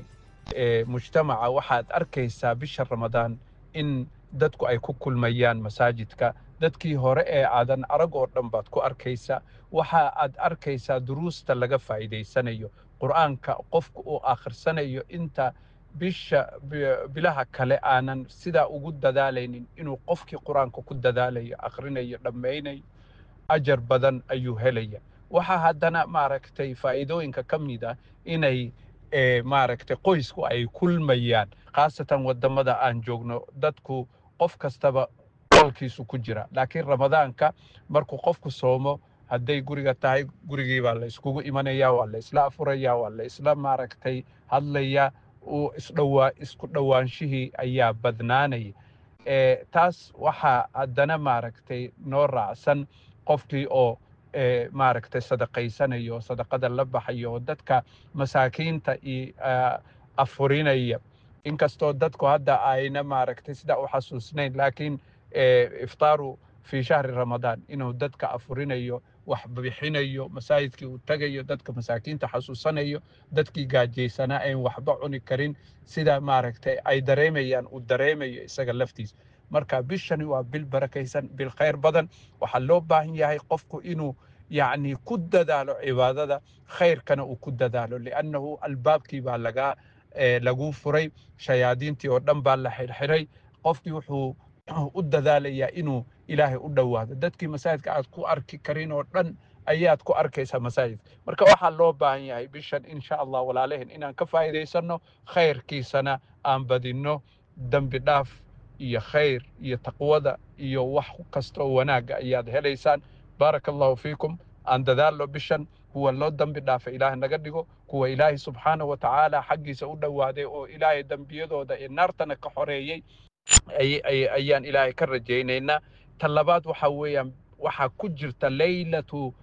mujtamaca waxaad arkaysaa bisha ramadaan in dadku ay ku kulmayaan masaajidka dadkii hore ee aadan arag oo dhan baad ku arkaysaa waxa aad arkaysaa duruusta laga faa'iidaysanayo qur'aanka qofku uu akhrisanayo inta bilaha kale aanan sidaa ugu dadaalaynin inuu qofkii qur'aanka ku dadaalayo akhrinayo dhammaynayo ajar badan ayuu helaya waxaa haddana maaragtay faa'iidooyinka ka mid ah inay maaragtay qoysku ay kulmayaan khaasatan wadamada aan joogno dadku qof kastaba qolkiisu ku jira laakiin ramadaanka markuu qofku soomo hadday guriga tahay gurigii baa la iskugu imanaya waa la isla afuraya waa la isla maaragtay hadlaya isku dhawaanshihii ayaa badnaanaya taas waxaa haddana maaragtay noo raacsan qofkii oo maaragtay sadaqaysanayo sadaqada la baxayo dadka masaakiinta iyo afurinaya inkastoo dadku hadda ayna maaragtay sida u xasuusnayn laakiin iftaaru fi shahri ramadaan inuu dadka afurinayo wax bixinayo masaajidkii uu tagayo dadka masaakiinta xasuusanayo dadkii gaajaysanaa aan waxba cuni karin sida maaragtay ay dareemayaan uu dareemayo isaga laftiisa marka bishani waa bil barakaysan bil khayr badan waxaa loo baahan yahay qofku inuu yacni ku dadaalo cibaadada khayrkana uu ku dadaalo liannahu albaabkii baa lagu furay shayaadiintii oo dhan baa la xirxiray qofkii wuxuu u dadaalayaa inuu ilaahay u dhowaado dadkii masaajidka aad ku arki karin oo dhan ayaad ku arkaysaa masaajidka marka waxaa loo baahan yahay bishan insha allah walaalehen inaan ka faa'iidaysano khayrkiisana aan badinno dambi dhaaf iyo khayr iyo taqwada iyo wax kasta oo wanaaga ayaad helaysaan baaraka allahu fiikum aan dadaallo bishan kuwa loo dambi dhaafa ilaahay naga dhigo kuwa ilaahay subxaanahu wa tacaala xaggiisa u dhowaaday oo ilaahay dembiyadooda ee naartana ka xoreeyey ayaan ilaahay ka rajaynaynaa tan labaad waxa weeyaan waxaa ku jirta leylatu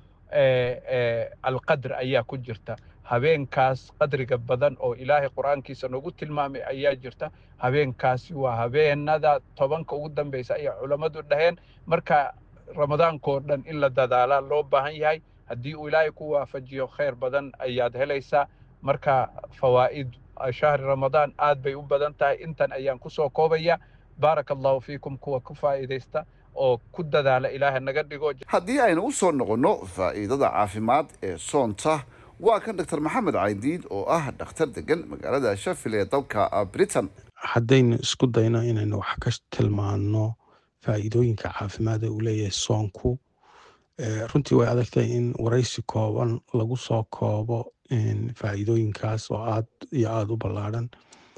alqadr ayaa ku jirta habeenkaas qadriga badan oo ilaahay qur'aankiisa noogu tilmaamay ayaa jirta habeenkaasi waa habeenada 10 ugu dambaysa ay culimadu dhaheen marka ramadaanko dhan in la dadaalaa loo baahan yahay haddii uu ilaahay ku waafajiyo khayr badan ayaad helaysaa marka fawaa'id shahri ramadaan aad bay u badan tahay intan ayaan ku soo koobaya baaraka allahu fiikum kuwa ku faa'iidaysta oo ku dadaala ilaahay naga dhigo haddii aynu u soo noqonno faa'iidada caafimaad ee soonta waa kan dr maxamed caydiid oo ah dhakhtar degan magaalada sheffield ee dalka britain haddaynu isku dayno inaynu wax ka tilmaano faa'iidooyinka caafimaad ee uu leeyahay soonku runtii way adagtahay in waraysi kooban lagu soo koobo faa'iidooyinkaas oo aad iyo aada u ballaadhan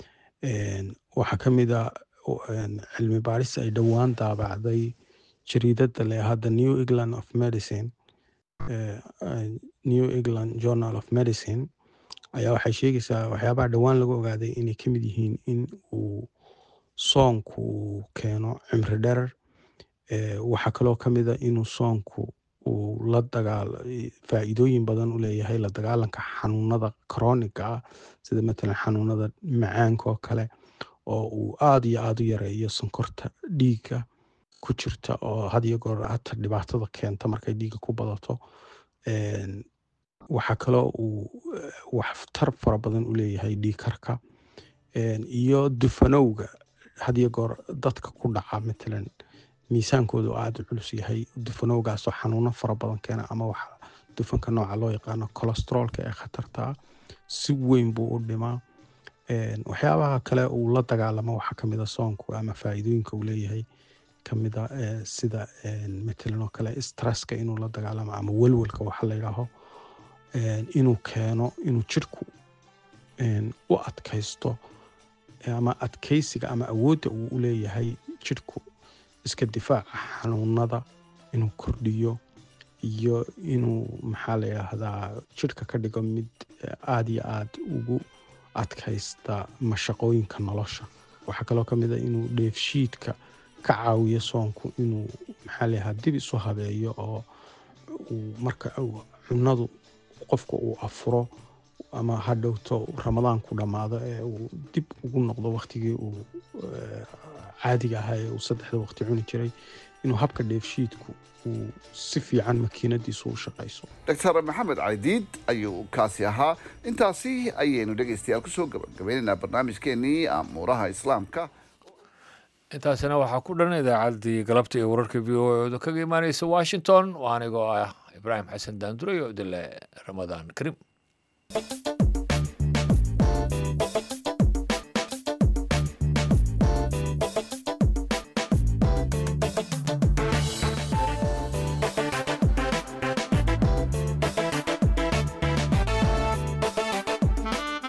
waxaa ka mid a cilmi baaris ay dhowaan daabacday jariidada le hadda New England Journal of Medicine ayaa waxay sheegaysaa waxyaabaha dhowaan lagu ogaaday inay ka mid yihiin in uu soonku keeno cimri dherer waxaa kaloo ka mid a inuu soonku uu faa'iidooyin badan u leeyahay la dagaalanka xanuunada chroniga ah sida matalan xanuunada macaanka oo kale oo uu aad iyo aad u yareeyo sonkorta dhiigga ku jirta oo had iyo goor hata dhibaatada keenta markay dhiigga ku badato waxaa kaloo uu waxtar fara badan u leeyahay dhiig karka iyo dufanowga had iyo goor dadka ku dhaca matalan miisaankoodu aad u culus yahay dufanowgaasoo xanuuno fara badan keena ama waxa dufanka nooca loo yaqaano cholesteroolka ee khatarta si weyn buu u dhimaa waxyaabaha kale uu la dagaalamo waxaa ka mid a soonku ama faa'iidooyinka uu leeyahay ka mid a sida matalan oo kale stresska inuu la dagaalamo ama welwelka waxa la yidhaaho inuu keeno inuu jidhku u adkaysto ama adkaysiga ama awoodda uu u leeyahay jidhku iska difaaca xanuunada inuu kordhiyo iyo inuu maxaa la yidhaahdaa jidhka ka dhigo mid aad iyo aad ugu adkaysta mashaqooyinka nolosha waxaa kaloo ka mid a inuu dheefshiidka ka caawiyo soonku inuu maxaa la yidhahdaa dib isu habeeyo oo uu marka cunadu qofka uu afuro ama ha dhowto ramadaanku dhammaado ee uu dib ugu noqdo waqtigii uu caadiga ahaa ee uu 3 waqti cuni jiray inuu habka dheefshiidku uu si fiican makiinadiisu u shaqayso dr maxamed caydiid ayuu kaasi ahaa intaasi ayaynu dhegaystayaal kusoo gabagabaynaynaa barnaamijkeenii amuuraha islaamka intaasina waxaa ku dhan idaacaddii galabta iyo wararka v o a kaga imaanaysa washington oo anigoo ah ibraahim xasan daandure iyo idinle ramadaan kariim